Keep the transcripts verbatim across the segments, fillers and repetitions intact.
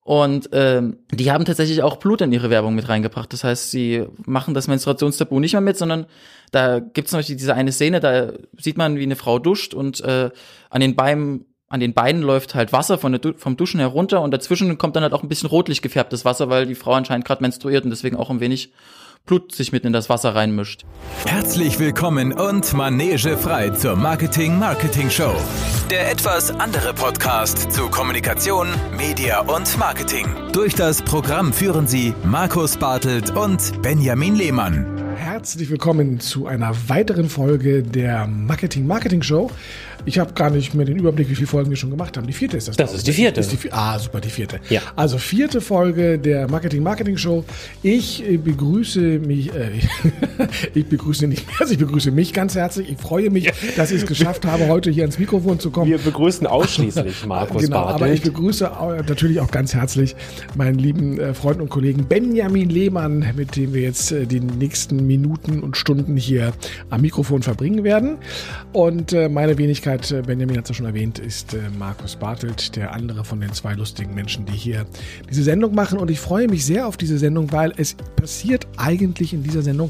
Und ähm, die haben tatsächlich auch Blut in ihre Werbung mit reingebracht. Das heißt, sie machen das Menstruationstabu nicht mehr mit, sondern da gibt es zum Beispiel diese eine Szene, da sieht man, wie eine Frau duscht und äh, an den Beinen an den Beinen läuft halt Wasser von der du- vom Duschen herunter und dazwischen kommt dann halt auch ein bisschen rotlich gefärbtes Wasser, weil die Frau anscheinend gerade menstruiert und deswegen auch ein wenig Blut sich mitten in das Wasser reinmischt. Herzlich willkommen und Manege frei zur Marketing Marketing Show. Der etwas andere Podcast zu Kommunikation, Media und Marketing. Durch das Programm führen Sie Markus Bartelt und Benjamin Lehmann. Herzlich willkommen zu einer weiteren Folge der Marketing Marketing Show. Ich habe gar nicht mehr den Überblick, wie viele Folgen wir schon gemacht haben. Die vierte ist das. Das ist die vierte. Ist die, ah, super, die vierte. Ja. Also vierte Folge der Marketing Marketing Show. Ich begrüße mich, äh, ich begrüße nicht mehr, also ich begrüße mich ganz herzlich. Ich freue mich, dass ich es geschafft habe, heute hier ans Mikrofon zu kommen. Wir begrüßen ausschließlich Markus Genau, Bartelt. aber ich begrüße natürlich auch ganz herzlich meinen lieben äh, Freund und Kollegen Benjamin Lehmann, mit dem wir jetzt äh, die nächsten Minuten und Stunden hier am Mikrofon verbringen werden. Und äh, meine Wenigkeit, Benjamin hat es ja schon erwähnt, ist äh, Markus Bartelt, der andere von den zwei lustigen Menschen, die hier diese Sendung machen. Und ich freue mich sehr auf diese Sendung, weil es passiert eigentlich in dieser Sendung,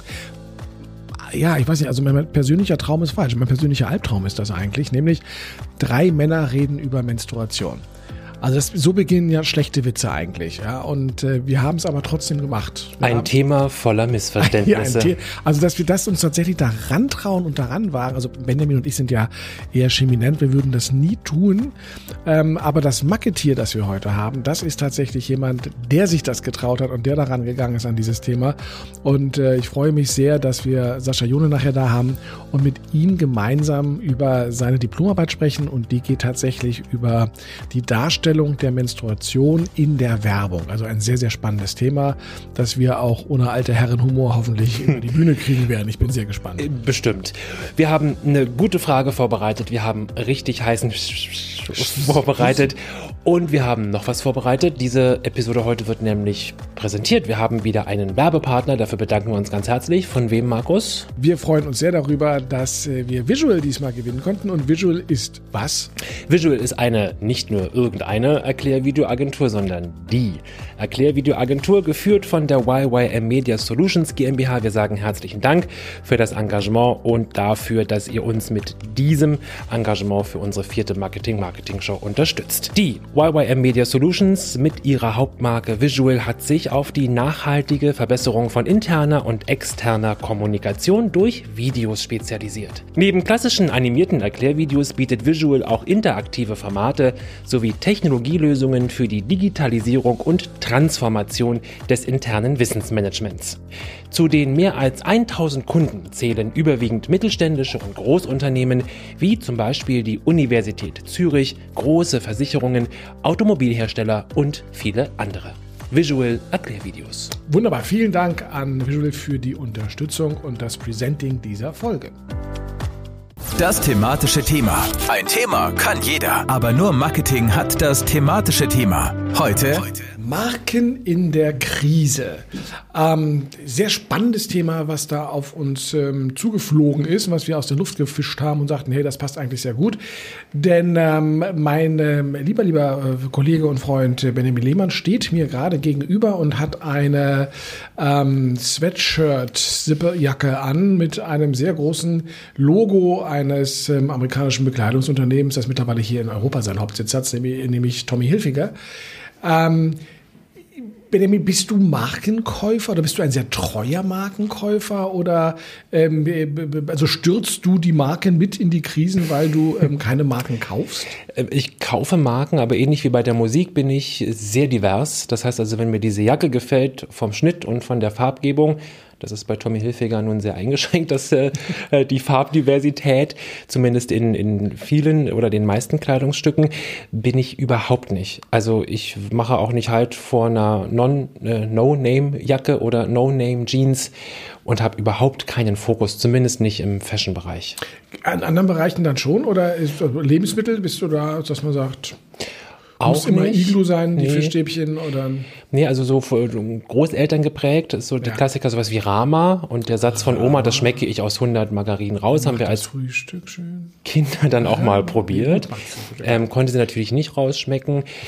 ja, ich weiß nicht, also mein persönlicher Traum ist falsch, mein persönlicher Albtraum ist das eigentlich, nämlich drei Männer reden über Menstruation. Also das, so beginnen ja schlechte Witze eigentlich, ja. Und äh, wir haben es aber trotzdem gemacht. Wir ein haben, Thema voller Missverständnisse. Ja, ein The- also dass wir das uns tatsächlich daran trauen und daran wagen. Also Benjamin und ich sind ja eher cheminant, wir würden das nie tun. Ähm, aber das Mucketier, das wir heute haben, das ist tatsächlich jemand, der sich das getraut hat und der daran gegangen ist an dieses Thema. Und äh, ich freue mich sehr, dass wir Sascha Jone nachher da haben und mit ihm gemeinsam über seine Diplomarbeit sprechen. Und die geht tatsächlich über die Darstellung der Menstruation in der Werbung. Also ein sehr, sehr spannendes Thema, das wir auch ohne alte Herrenhumor hoffentlich über die Bühne kriegen werden. Ich bin sehr gespannt. Bestimmt. Wir haben eine gute Frage vorbereitet. Wir haben richtig heißen vorbereitet. Und wir haben noch was vorbereitet. Diese Episode heute wird nämlich präsentiert. Wir haben wieder einen Werbepartner. Dafür bedanken wir uns ganz herzlich. Von wem, Markus? Wir freuen uns sehr darüber, dass wir Visual diesmal gewinnen konnten. Und Visual ist was? Visual ist eine, nicht nur irgendeine Erklärvideoagentur, sondern die Erklärvideoagentur, geführt von der Y Y M Media Solutions GmbH. Wir sagen herzlichen Dank für das Engagement und dafür, dass ihr uns mit diesem Engagement für unsere vierte Marketing-Marketing-Show unterstützt. Die Y Y M Media Solutions mit ihrer Hauptmarke Visual hat sich auf die nachhaltige Verbesserung von interner und externer Kommunikation durch Videos spezialisiert. Neben klassischen animierten Erklärvideos bietet Visual auch interaktive Formate sowie Technologielösungen für die Digitalisierung und Transformation des internen Wissensmanagements. Zu den mehr als tausend Kunden zählen überwiegend mittelständische und Großunternehmen, wie zum Beispiel die Universität Zürich, große Versicherungen, Automobilhersteller und viele andere. Visual Erklärvideos. Wunderbar, vielen Dank an Visual für die Unterstützung und das Presenting dieser Folge. Das thematische Thema. Ein Thema kann jeder, aber nur Marketing hat das thematische Thema. Heute Marken in der Krise. Ähm, sehr spannendes Thema, was da auf uns ähm, zugeflogen ist, was wir aus der Luft gefischt haben und sagten, hey, das passt eigentlich sehr gut. Denn ähm, mein ähm, lieber, lieber äh, Kollege und Freund äh, Benjamin Lehmann steht mir gerade gegenüber und hat eine ähm, Sweatshirt-Zipperjacke an mit einem sehr großen Logo eines ähm, amerikanischen Bekleidungsunternehmens, das mittlerweile hier in Europa seinen Hauptsitz hat, nämlich, nämlich Tommy Hilfiger. Ähm, Benjamin, bist du Markenkäufer oder bist du ein sehr treuer Markenkäufer oder ähm, also stürzt du die Marken mit in die Krisen, weil du ähm, keine Marken kaufst? Ich kaufe Marken, aber ähnlich wie bei der Musik bin ich sehr divers. Das heißt also, wenn mir diese Jacke gefällt vom Schnitt und von der Farbgebung, das ist bei Tommy Hilfiger nun sehr eingeschränkt, dass äh, die Farbdiversität, zumindest in, in vielen oder den meisten Kleidungsstücken, bin ich überhaupt nicht. Also ich mache auch nicht halt vor einer Non, äh, No-Name-Jacke oder No-Name-Jeans und habe überhaupt keinen Fokus, zumindest nicht im Fashion-Bereich. An anderen Bereichen dann schon? Oder ist, also Lebensmittel, bist du da, dass man sagt... Auch muss immer nicht. Iglu sein, die Nee. Fischstäbchen oder... Nee, also so für Großeltern geprägt, ist so der Ja. Klassiker, sowas wie Rama und der Satz von Oma, das schmecke ich aus hundert Margarinen raus, haben wir als Frühstück schön. Kinder dann auch mal probiert. Ähm, konnte sie natürlich nicht rausschmecken.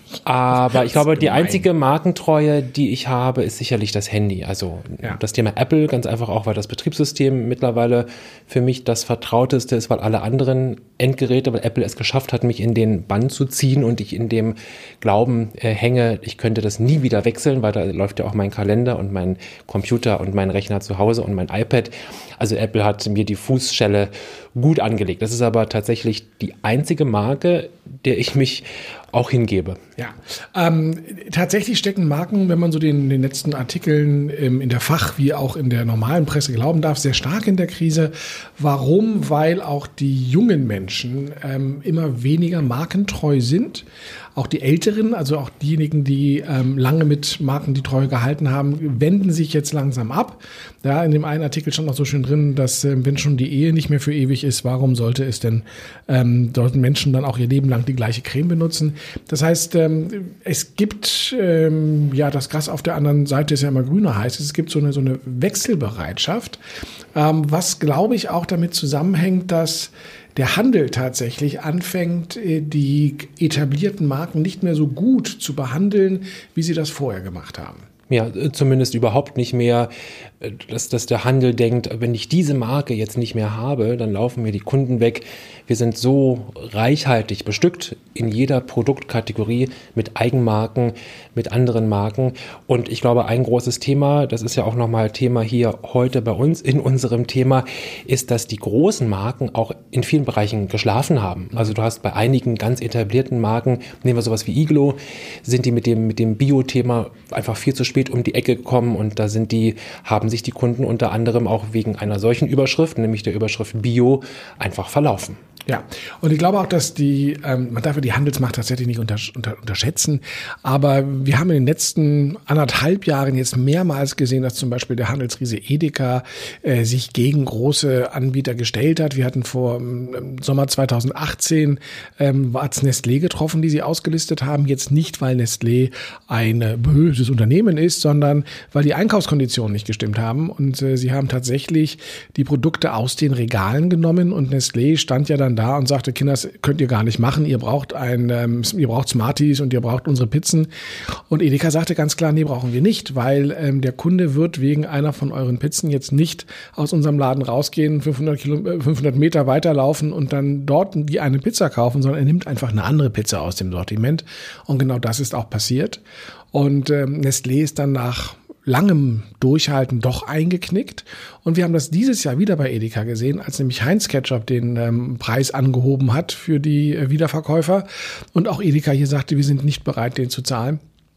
Aber ich glaube, die einzige Markentreue, die ich habe, ist sicherlich das Handy. Also ja. das Thema Apple, ganz einfach auch, weil das Betriebssystem mittlerweile für mich das vertrauteste ist, weil alle anderen Endgeräte, weil Apple es geschafft hat, mich in den Bann zu ziehen und ich in dem Glauben äh, hänge, ich könnte das nie wieder wechseln, weil da läuft ja auch mein Kalender und mein Computer und mein Rechner zu Hause und mein iPad. Also Apple hat mir die Fußschelle gut angelegt. Das ist aber tatsächlich die einzige Marke, der ich mich auch hingebe. Ja, ähm, tatsächlich stecken Marken, wenn man so den, den letzten Artikeln ähm, in der Fach- wie auch in der normalen Presse glauben darf, sehr stark in der Krise. Warum? Weil auch die jungen Menschen ähm, immer weniger markentreu sind. Auch die Älteren, also auch diejenigen, die ähm, lange mit Marken die Treue gehalten haben, wenden sich jetzt langsam ab. Ja, in dem einen Artikel stand noch so schön drin, dass äh, wenn schon die Ehe nicht mehr für ewig ist, warum sollte es denn, ähm, sollten Menschen dann auch ihr Leben lang die gleiche Creme benutzen? Das heißt, ähm, es gibt, ähm, ja, das Gras auf der anderen Seite ist ja immer grüner, heißt es, es gibt so eine, so eine Wechselbereitschaft, ähm, was, glaube ich, auch damit zusammenhängt, dass der Handel tatsächlich anfängt, die etablierten Marken nicht mehr so gut zu behandeln, wie sie das vorher gemacht haben. Ja, zumindest überhaupt nicht mehr, dass, dass der Handel denkt, wenn ich diese Marke jetzt nicht mehr habe, dann laufen mir die Kunden weg. Wir sind so reichhaltig bestückt in jeder Produktkategorie mit Eigenmarken, mit anderen Marken. Und ich glaube, ein großes Thema, das ist ja auch nochmal Thema hier heute bei uns in unserem Thema, ist, dass die großen Marken auch in vielen Bereichen geschlafen haben. Also du hast bei einigen ganz etablierten Marken, nehmen wir sowas wie Iglo, sind die mit dem, mit dem Bio-Thema einfach viel zu spät um die Ecke gekommen und da sind die, haben sich die Kunden unter anderem auch wegen einer solchen Überschrift, nämlich der Überschrift Bio, einfach verlaufen. Ja, und ich glaube auch, dass die, ähm, man darf ja die Handelsmacht tatsächlich nicht unter, unter, unterschätzen, aber wir haben in den letzten anderthalb Jahren jetzt mehrmals gesehen, dass zum Beispiel der Handelsriese Edeka äh, sich gegen große Anbieter gestellt hat. Wir hatten vor ähm, Sommer zweitausendachtzehn, ähm, war es Nestlé getroffen, die sie ausgelistet haben, jetzt nicht, weil Nestlé ein äh, böses Unternehmen ist, sondern weil die Einkaufskonditionen nicht gestimmt haben und äh, sie haben tatsächlich die Produkte aus den Regalen genommen und Nestlé stand ja dann da und sagte, Kinder, das könnt ihr gar nicht machen, ihr braucht ein, ähm, ihr braucht Smarties und ihr braucht unsere Pizzen. Und Edeka sagte ganz klar, nee, brauchen wir nicht, weil ähm, der Kunde wird wegen einer von euren Pizzen jetzt nicht aus unserem Laden rausgehen, fünfhundert, Kilo, fünfhundert Meter weiterlaufen und dann dort die eine Pizza kaufen, sondern er nimmt einfach eine andere Pizza aus dem Sortiment. Und genau das ist auch passiert. Und ähm, Nestlé ist dann nach langem Durchhalten doch eingeknickt. Und wir haben das dieses Jahr wieder bei Edeka gesehen, als nämlich Heinz Ketchup den ähm, Preis angehoben hat für die äh, Wiederverkäufer. Und auch Edeka hier sagte, wir sind nicht bereit, den zu zahlen,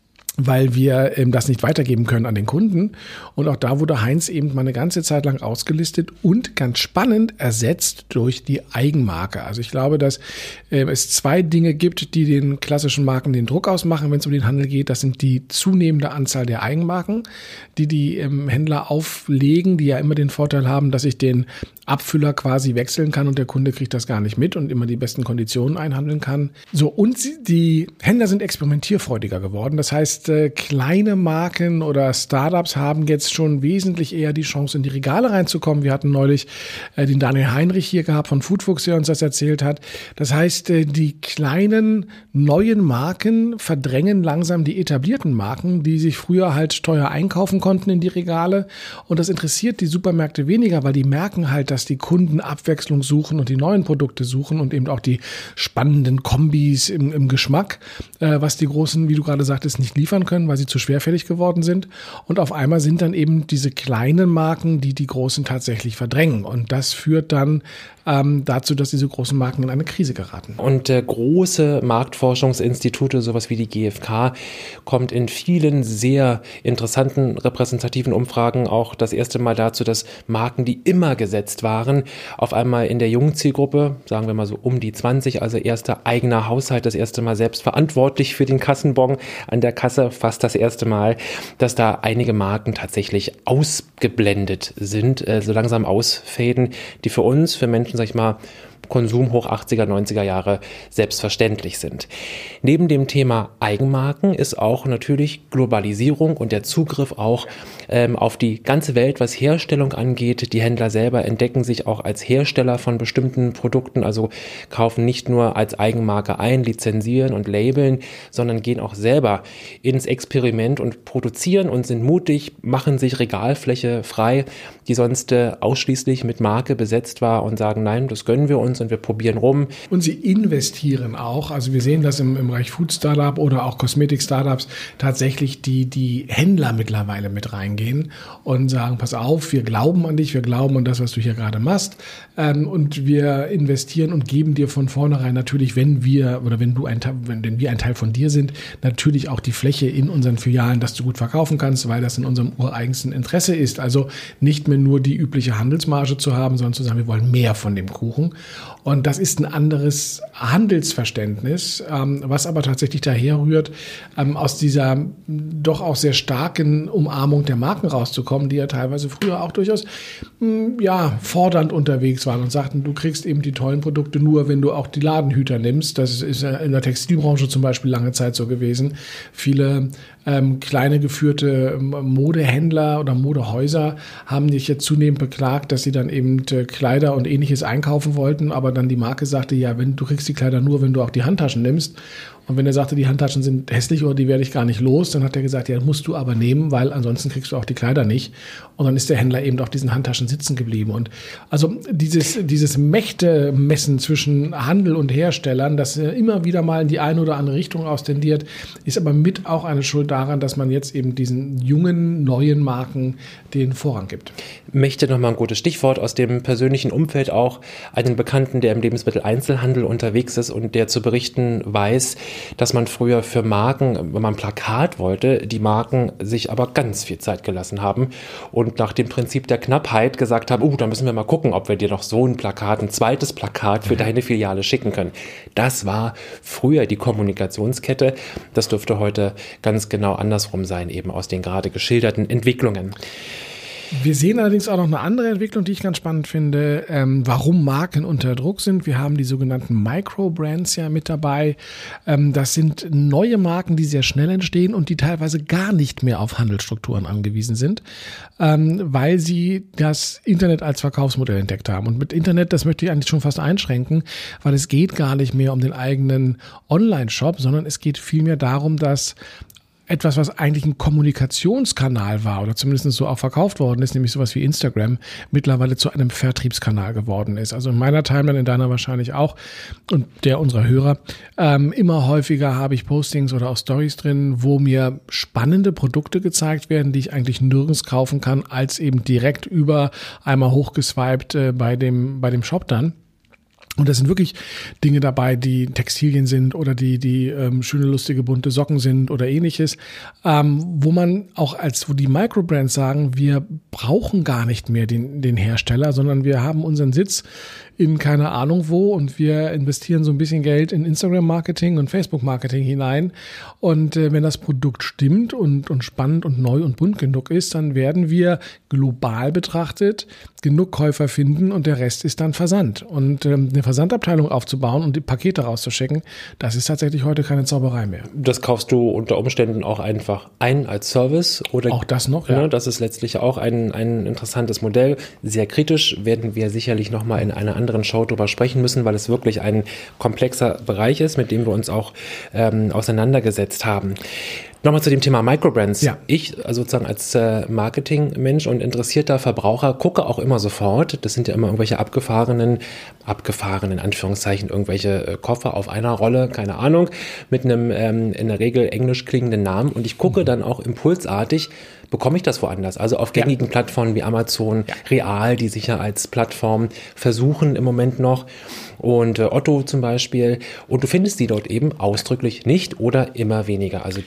weil wir ähm, das nicht weitergeben können an den Kunden. Und auch da wurde Heinz eben mal eine ganze Zeit lang ausgelistet und ganz spannend ersetzt durch die Eigenmarke. Also ich glaube, dass äh, es zwei Dinge gibt, die den klassischen Marken den Druck ausmachen, wenn es um den Handel geht. Das sind die zunehmende Anzahl der Eigenmarken, die die ähm, Händler auflegen, die ja immer den Vorteil haben, dass ich den Abfüller quasi wechseln kann und der Kunde kriegt das gar nicht mit und immer die besten Konditionen einhandeln kann. So, und die Händler sind experimentierfreudiger geworden. Das heißt, kleine Marken oder Startups haben jetzt schon wesentlich eher die Chance, in die Regale reinzukommen. Wir hatten neulich äh, den Daniel Heinrich hier gehabt von Foodfuchs, der uns das erzählt hat. Das heißt, äh, die kleinen neuen Marken verdrängen langsam die etablierten Marken, die sich früher halt teuer einkaufen konnten in die Regale. Und das interessiert die Supermärkte weniger, weil die merken halt, dass die Kunden Abwechslung suchen und die neuen Produkte suchen und eben auch die spannenden Kombis im, im Geschmack, äh, was die großen, wie du gerade sagtest, nicht liefern können, weil sie zu schwerfällig geworden sind. Und auf einmal sind dann eben diese kleinen Marken, die die großen tatsächlich verdrängen. Und das führt dann ähm, dazu, dass diese großen Marken in eine Krise geraten. Und äh, große Marktforschungsinstitute, sowas wie die G F K, kommt in vielen sehr interessanten repräsentativen Umfragen auch das erste Mal dazu, dass Marken, die immer gesetzt waren, auf einmal in der jungen Zielgruppe, sagen wir mal so um die zwanzig, also erster eigener Haushalt, das erste Mal selbst verantwortlich für den Kassenbon an der Kasse, fast das erste Mal, dass da einige Marken tatsächlich ausgeblendet sind, äh, so langsam ausfaden, die für uns, für Menschen, sag ich mal, Konsum hoch achtziger, neunziger Jahre selbstverständlich sind. Neben dem Thema Eigenmarken ist auch natürlich Globalisierung und der Zugriff auch ähm, auf die ganze Welt, was Herstellung angeht. Die Händler selber entdecken sich auch als Hersteller von bestimmten Produkten, also kaufen nicht nur als Eigenmarke ein, lizenzieren und labeln, sondern gehen auch selber ins Experiment und produzieren und sind mutig, machen sich Regalfläche frei, die sonst äh, ausschließlich mit Marke besetzt war und sagen, nein, das gönnen wir uns und wir probieren rum. Und sie investieren auch, also wir sehen das im, im Bereich Food Startup oder auch Kosmetik Startups tatsächlich die, die Händler mittlerweile mit reingehen und sagen, pass auf, wir glauben an dich, wir glauben an das, was du hier gerade machst ähm, und wir investieren und geben dir von vornherein natürlich, wenn wir oder wenn du ein wenn, wenn wir ein Teil von dir sind, natürlich auch die Fläche in unseren Filialen, dass du gut verkaufen kannst, weil das in unserem ureigensten Interesse ist. Also nicht mehr nur die übliche Handelsmarge zu haben, sondern zu sagen, wir wollen mehr von dem Kuchen. Und das ist ein anderes Handelsverständnis, ähm, was aber tatsächlich daher rührt, ähm, aus dieser doch auch sehr starken Umarmung der Marken rauszukommen, die ja teilweise früher auch durchaus mh, ja, fordernd unterwegs waren und sagten, du kriegst eben die tollen Produkte nur, wenn du auch die Ladenhüter nimmst. Das ist in der Textilbranche zum Beispiel lange Zeit so gewesen. Viele ähm, kleine geführte Modehändler oder Modehäuser haben sich jetzt zunehmend beklagt, dass sie dann eben äh, Kleider und Ähnliches einkaufen wollten, aber dann die Marke sagte, ja, wenn du kriegst die Kleider nur, wenn du auch die Handtaschen nimmst. Und wenn er sagte, die Handtaschen sind hässlich oder die werde ich gar nicht los, dann hat er gesagt, ja, musst du aber nehmen, weil ansonsten kriegst du auch die Kleider nicht. Und dann ist der Händler eben auf diesen Handtaschen sitzen geblieben. Und also dieses, dieses Mächtemessen zwischen Handel und Herstellern, das immer wieder mal in die eine oder andere Richtung austendiert, ist aber mit auch eine Schuld daran, dass man jetzt eben diesen jungen, neuen Marken den Vorrang gibt. Mächte nochmal ein gutes Stichwort aus dem persönlichen Umfeld auch. Einen Bekannten, der im Lebensmitteleinzelhandel unterwegs ist und der zu berichten weiß, dass man früher für Marken, wenn man ein Plakat wollte, die Marken sich aber ganz viel Zeit gelassen haben und nach dem Prinzip der Knappheit gesagt haben, oh, da müssen wir mal gucken, ob wir dir noch so ein Plakat, ein zweites Plakat für deine Filiale schicken können. Das war früher die Kommunikationskette. Das dürfte heute ganz genau andersrum sein, eben aus den gerade geschilderten Entwicklungen. Wir sehen allerdings auch noch eine andere Entwicklung, die ich ganz spannend finde, ähm, warum Marken unter Druck sind. Wir haben die sogenannten Microbrands ja mit dabei. Ähm, das sind neue Marken, die sehr schnell entstehen und die teilweise gar nicht mehr auf Handelsstrukturen angewiesen sind, ähm, weil sie das Internet als Verkaufsmodell entdeckt haben. Und mit Internet, das möchte ich eigentlich schon fast einschränken, weil es geht gar nicht mehr um den eigenen Online-Shop, sondern es geht vielmehr darum, dass etwas, was eigentlich ein Kommunikationskanal war oder zumindest so auch verkauft worden ist, nämlich sowas wie Instagram, mittlerweile zu einem Vertriebskanal geworden ist. Also in meiner Timeline, in deiner wahrscheinlich auch und der unserer Hörer, ähm, immer häufiger habe ich Postings oder auch Stories drin, wo mir spannende Produkte gezeigt werden, die ich eigentlich nirgends kaufen kann, als eben direkt über einmal hochgeswiped äh, bei dem, bei dem Shop dann. Und das sind wirklich Dinge dabei, die Textilien sind oder die die ähm, schöne, lustige, bunte Socken sind oder ähnliches, ähm, wo man auch als, wo die Microbrands sagen, wir brauchen gar nicht mehr den, den Hersteller, sondern wir haben unseren Sitz in keine Ahnung wo und wir investieren so ein bisschen Geld in Instagram-Marketing und Facebook-Marketing hinein. Und äh, wenn das Produkt stimmt und, und spannend und neu und bunt genug ist, dann werden wir global betrachtet genug Käufer finden und der Rest ist dann Versand. Und ähm, eine Versandabteilung aufzubauen und die Pakete rauszuschicken, das ist tatsächlich heute keine Zauberei mehr. Das kaufst du unter Umständen auch einfach ein als Service? Oder auch das noch, ja. Ne, das ist letztlich auch ein, ein interessantes Modell. Sehr kritisch werden wir sicherlich nochmal in einer anderen Show drüber sprechen müssen, weil es wirklich ein komplexer Bereich ist, mit dem wir uns auch ähm, auseinandergesetzt haben. Nochmal zu dem Thema Microbrands. Ja. Ich also sozusagen als äh, Marketingmensch und interessierter Verbraucher gucke auch immer sofort, das sind ja immer irgendwelche abgefahrenen, abgefahrenen, in Anführungszeichen, irgendwelche äh, Koffer auf einer Rolle, keine Ahnung, mit einem ähm, in der Regel englisch klingenden Namen und ich gucke mhm. dann auch impulsartig, bekomme ich das woanders? Also auf gängigen ja. Plattformen wie Amazon, ja. Real, die sich ja als Plattform versuchen im Moment noch und äh, Otto zum Beispiel und du findest die dort eben ausdrücklich nicht oder immer weniger. Also die bewusst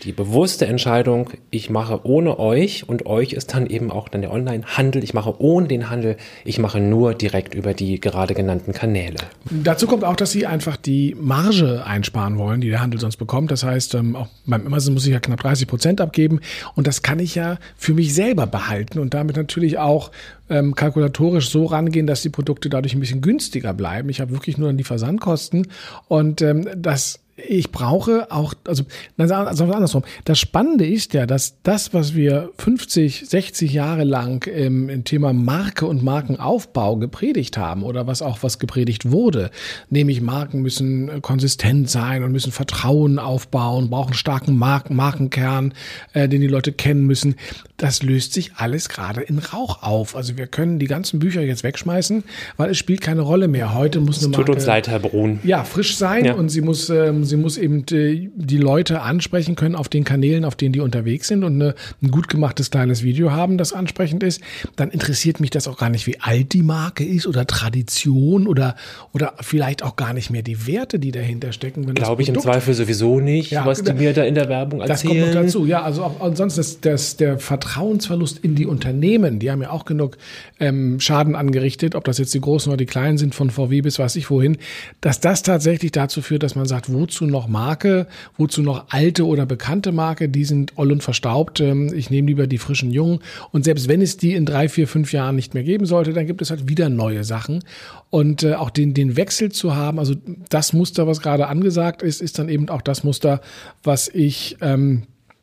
bewusste Entscheidung, ich mache ohne euch und euch ist dann eben auch dann der Online-Handel. Ich mache ohne den Handel, ich mache nur direkt über die gerade genannten Kanäle. Dazu kommt auch, dass sie einfach die Marge einsparen wollen, die der Handel sonst bekommt. Das heißt, auch beim Amazon muss ich ja knapp dreißig Prozent abgeben und das kann ich ja für mich selber behalten und damit natürlich auch ähm, kalkulatorisch so rangehen, dass die Produkte dadurch ein bisschen günstiger bleiben. Ich habe wirklich nur dann die Versandkosten und ähm, das ich brauche auch, also, also andersrum. Das Spannende ist ja, dass das, was wir fünfzig, sechzig Jahre lang im, im Thema Marke und Markenaufbau gepredigt haben oder was auch was gepredigt wurde, nämlich Marken müssen konsistent sein und müssen Vertrauen aufbauen, brauchen starken Marken, Markenkern, äh, den die Leute kennen müssen. Das löst sich alles gerade in Rauch auf. Also wir können die ganzen Bücher jetzt wegschmeißen, weil es spielt keine Rolle mehr. Heute muss eine Marke, tut uns leid, Herr Brun. Ja, frisch sein ja. und sie muss ähm, Sie muss eben die, die Leute ansprechen können auf den Kanälen, auf denen die unterwegs sind und eine, ein gut gemachtes kleines Video haben, das ansprechend ist. Dann interessiert mich das auch gar nicht, wie alt die Marke ist oder Tradition oder, oder vielleicht auch gar nicht mehr die Werte, die dahinter stecken. Glaube ich im Zweifel sowieso nicht, ja, was die mir da in der Werbung erzählen. Das kommt noch dazu. Ja, also auch, ansonsten ist das, der Vertrauensverlust in die Unternehmen, die haben ja auch genug ähm, Schaden angerichtet, ob das jetzt die Großen oder die Kleinen sind, von V W bis weiß ich wohin, dass das tatsächlich dazu führt, dass man sagt, wozu noch Marke, wozu noch alte oder bekannte Marke, die sind oll und verstaubt. Ich nehme lieber die frischen Jungen. Und selbst wenn es die in drei, vier, fünf Jahren nicht mehr geben sollte, dann gibt es halt wieder neue Sachen. Und äh, auch den, den Wechsel zu haben, also das Muster, was gerade angesagt ist, ist dann eben auch das Muster, was ich ähm,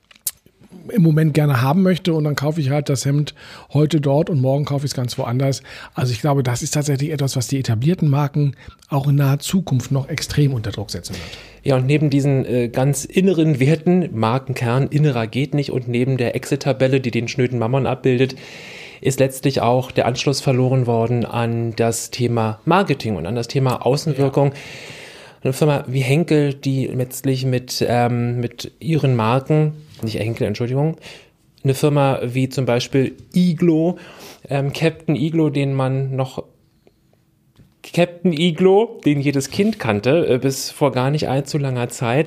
im Moment gerne haben möchte und dann kaufe ich halt das Hemd heute dort und morgen kaufe ich es ganz woanders. Also ich glaube, das ist tatsächlich etwas, was die etablierten Marken auch in naher Zukunft noch extrem unter Druck setzen wird. Ja, und neben diesen äh, ganz inneren Werten, Markenkern, innerer geht nicht und neben der Excel-Tabelle, die den schnöden Mammon abbildet, ist letztlich auch der Anschluss verloren worden an das Thema Marketing und an das Thema Außenwirkung. Ja. Eine Firma wie Henkel, die letztlich mit, ähm, mit ihren Marken, nicht Henkel, Entschuldigung, eine Firma wie zum Beispiel Iglo, ähm, Captain Iglo, den man noch, Captain Iglo, den jedes Kind kannte, äh, bis vor gar nicht allzu langer Zeit.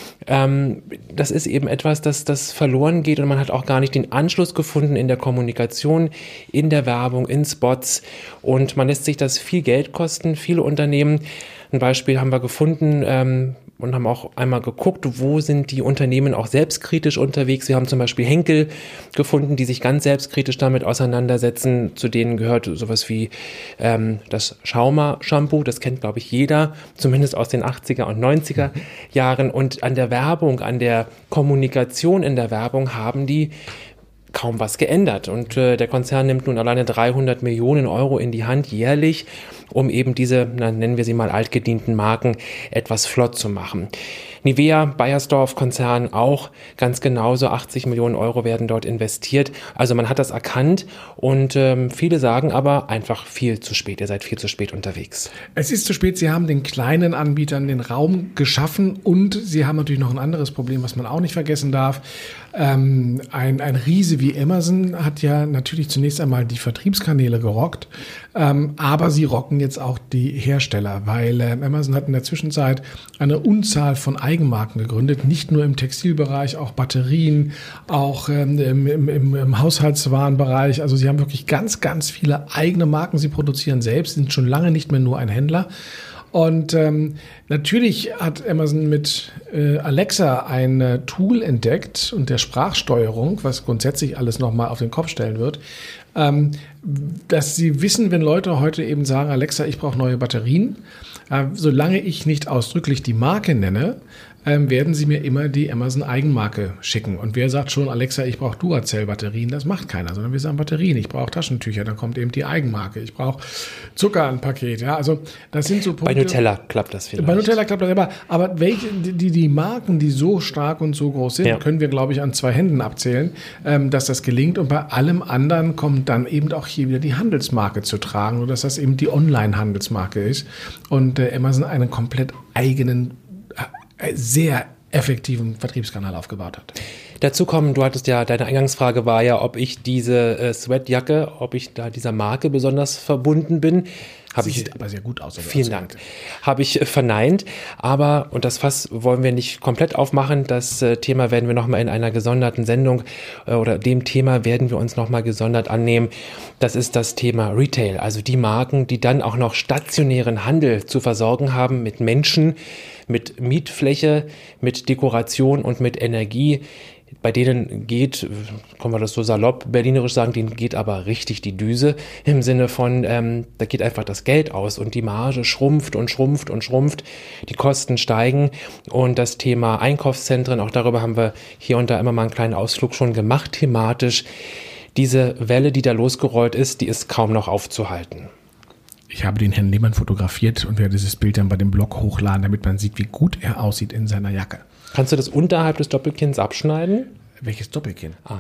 Ähm, das ist eben etwas, das, das verloren geht und man hat auch gar nicht den Anschluss gefunden in der Kommunikation, in der Werbung, in Spots und man lässt sich das viel Geld kosten, viele Unternehmen. Ein Beispiel haben wir gefunden ähm, und haben auch einmal geguckt, wo sind die Unternehmen auch selbstkritisch unterwegs. Wir haben zum Beispiel Henkel gefunden, die sich ganz selbstkritisch damit auseinandersetzen. Zu denen gehört sowas wie ähm, das Schauma-Shampoo. Das kennt, glaube ich, jeder, zumindest aus den achtziger und neunziger Jahren. Und an der Werbung, an der Kommunikation in der Werbung haben die kaum was geändert. Und äh, der Konzern nimmt nun alleine dreihundert Millionen Euro in die Hand jährlich, um eben diese, na, nennen wir sie mal altgedienten Marken, etwas flott zu machen. Nivea, Beiersdorf-Konzern auch ganz genauso, achtzig Millionen Euro werden dort investiert. Also man hat das erkannt und ähm, viele sagen aber einfach viel zu spät. Ihr seid viel zu spät unterwegs. Es ist zu spät. Sie haben den kleinen Anbietern den Raum geschaffen und sie haben natürlich noch ein anderes Problem, was man auch nicht vergessen darf. Ähm, ein, ein Riese wie Amazon hat ja natürlich zunächst einmal die Vertriebskanäle gerockt, ähm, aber sie rocken jetzt auch die Hersteller, weil äh, Amazon hat in der Zwischenzeit eine Unzahl von Eigenmarken gegründet, nicht nur im Textilbereich, auch Batterien, auch ähm, im, im, im Haushaltswarenbereich. Also sie haben wirklich ganz, ganz viele eigene Marken. Sie produzieren selbst, sind schon lange nicht mehr nur ein Händler. Und ähm, natürlich hat Amazon mit äh, Alexa ein äh, Tool entdeckt und der Sprachsteuerung, was grundsätzlich alles nochmal auf den Kopf stellen wird, ähm, dass sie wissen, wenn Leute heute eben sagen, Alexa, ich brauche neue Batterien, äh, solange ich nicht ausdrücklich die Marke nenne, ähm, werden sie mir immer die Amazon-Eigenmarke schicken. Und wer sagt schon, Alexa, ich brauche Duracell-Batterien? Das macht keiner, sondern wir sagen Batterien. Ich brauche Taschentücher, dann kommt eben die Eigenmarke. Ich brauche Zucker, ein Paket. Ja, also das sind so Punkte. Bei Nutella klappt das vielleicht. Bei Nutella klappt das aber. Aber welche, die, die Marken, die so stark und so groß sind, ja, können wir, glaube ich, an zwei Händen abzählen, ähm, dass das gelingt. Und bei allem anderen kommt dann eben auch hier wieder die Handelsmarke zu tragen, sodass das eben die Online-Handelsmarke ist. Und äh, Amazon einen komplett eigenen, sehr effektiven Vertriebskanal aufgebaut hat. Dazu kommen, du hattest ja, deine Eingangsfrage war ja, ob ich diese äh, Sweatjacke, ob ich da dieser Marke besonders verbunden bin. Hab ich, sieht aber sehr gut aus. Vielen Dank. Habe ich äh, verneint, aber, und das Fass wollen wir nicht komplett aufmachen, das äh, Thema werden wir nochmal in einer gesonderten Sendung äh, oder dem Thema werden wir uns nochmal gesondert annehmen. Das ist das Thema Retail, also die Marken, die dann auch noch stationären Handel zu versorgen haben mit Menschen, mit Mietfläche, mit Dekoration und mit Energie. Bei denen geht, können wir das so salopp berlinerisch sagen, denen geht aber richtig die Düse im Sinne von, ähm, da geht einfach das Geld aus und die Marge schrumpft und schrumpft und schrumpft, die Kosten steigen und das Thema Einkaufszentren, auch darüber haben wir hier und da immer mal einen kleinen Ausflug schon gemacht, thematisch. Diese Welle, die da losgerollt ist, die ist kaum noch aufzuhalten. Ich habe den Herrn Lehmann fotografiert und werde dieses Bild dann bei dem Blog hochladen, damit man sieht, wie gut er aussieht in seiner Jacke. Kannst du das unterhalb des Doppelkinns abschneiden? Welches Doppelkinn? Ah,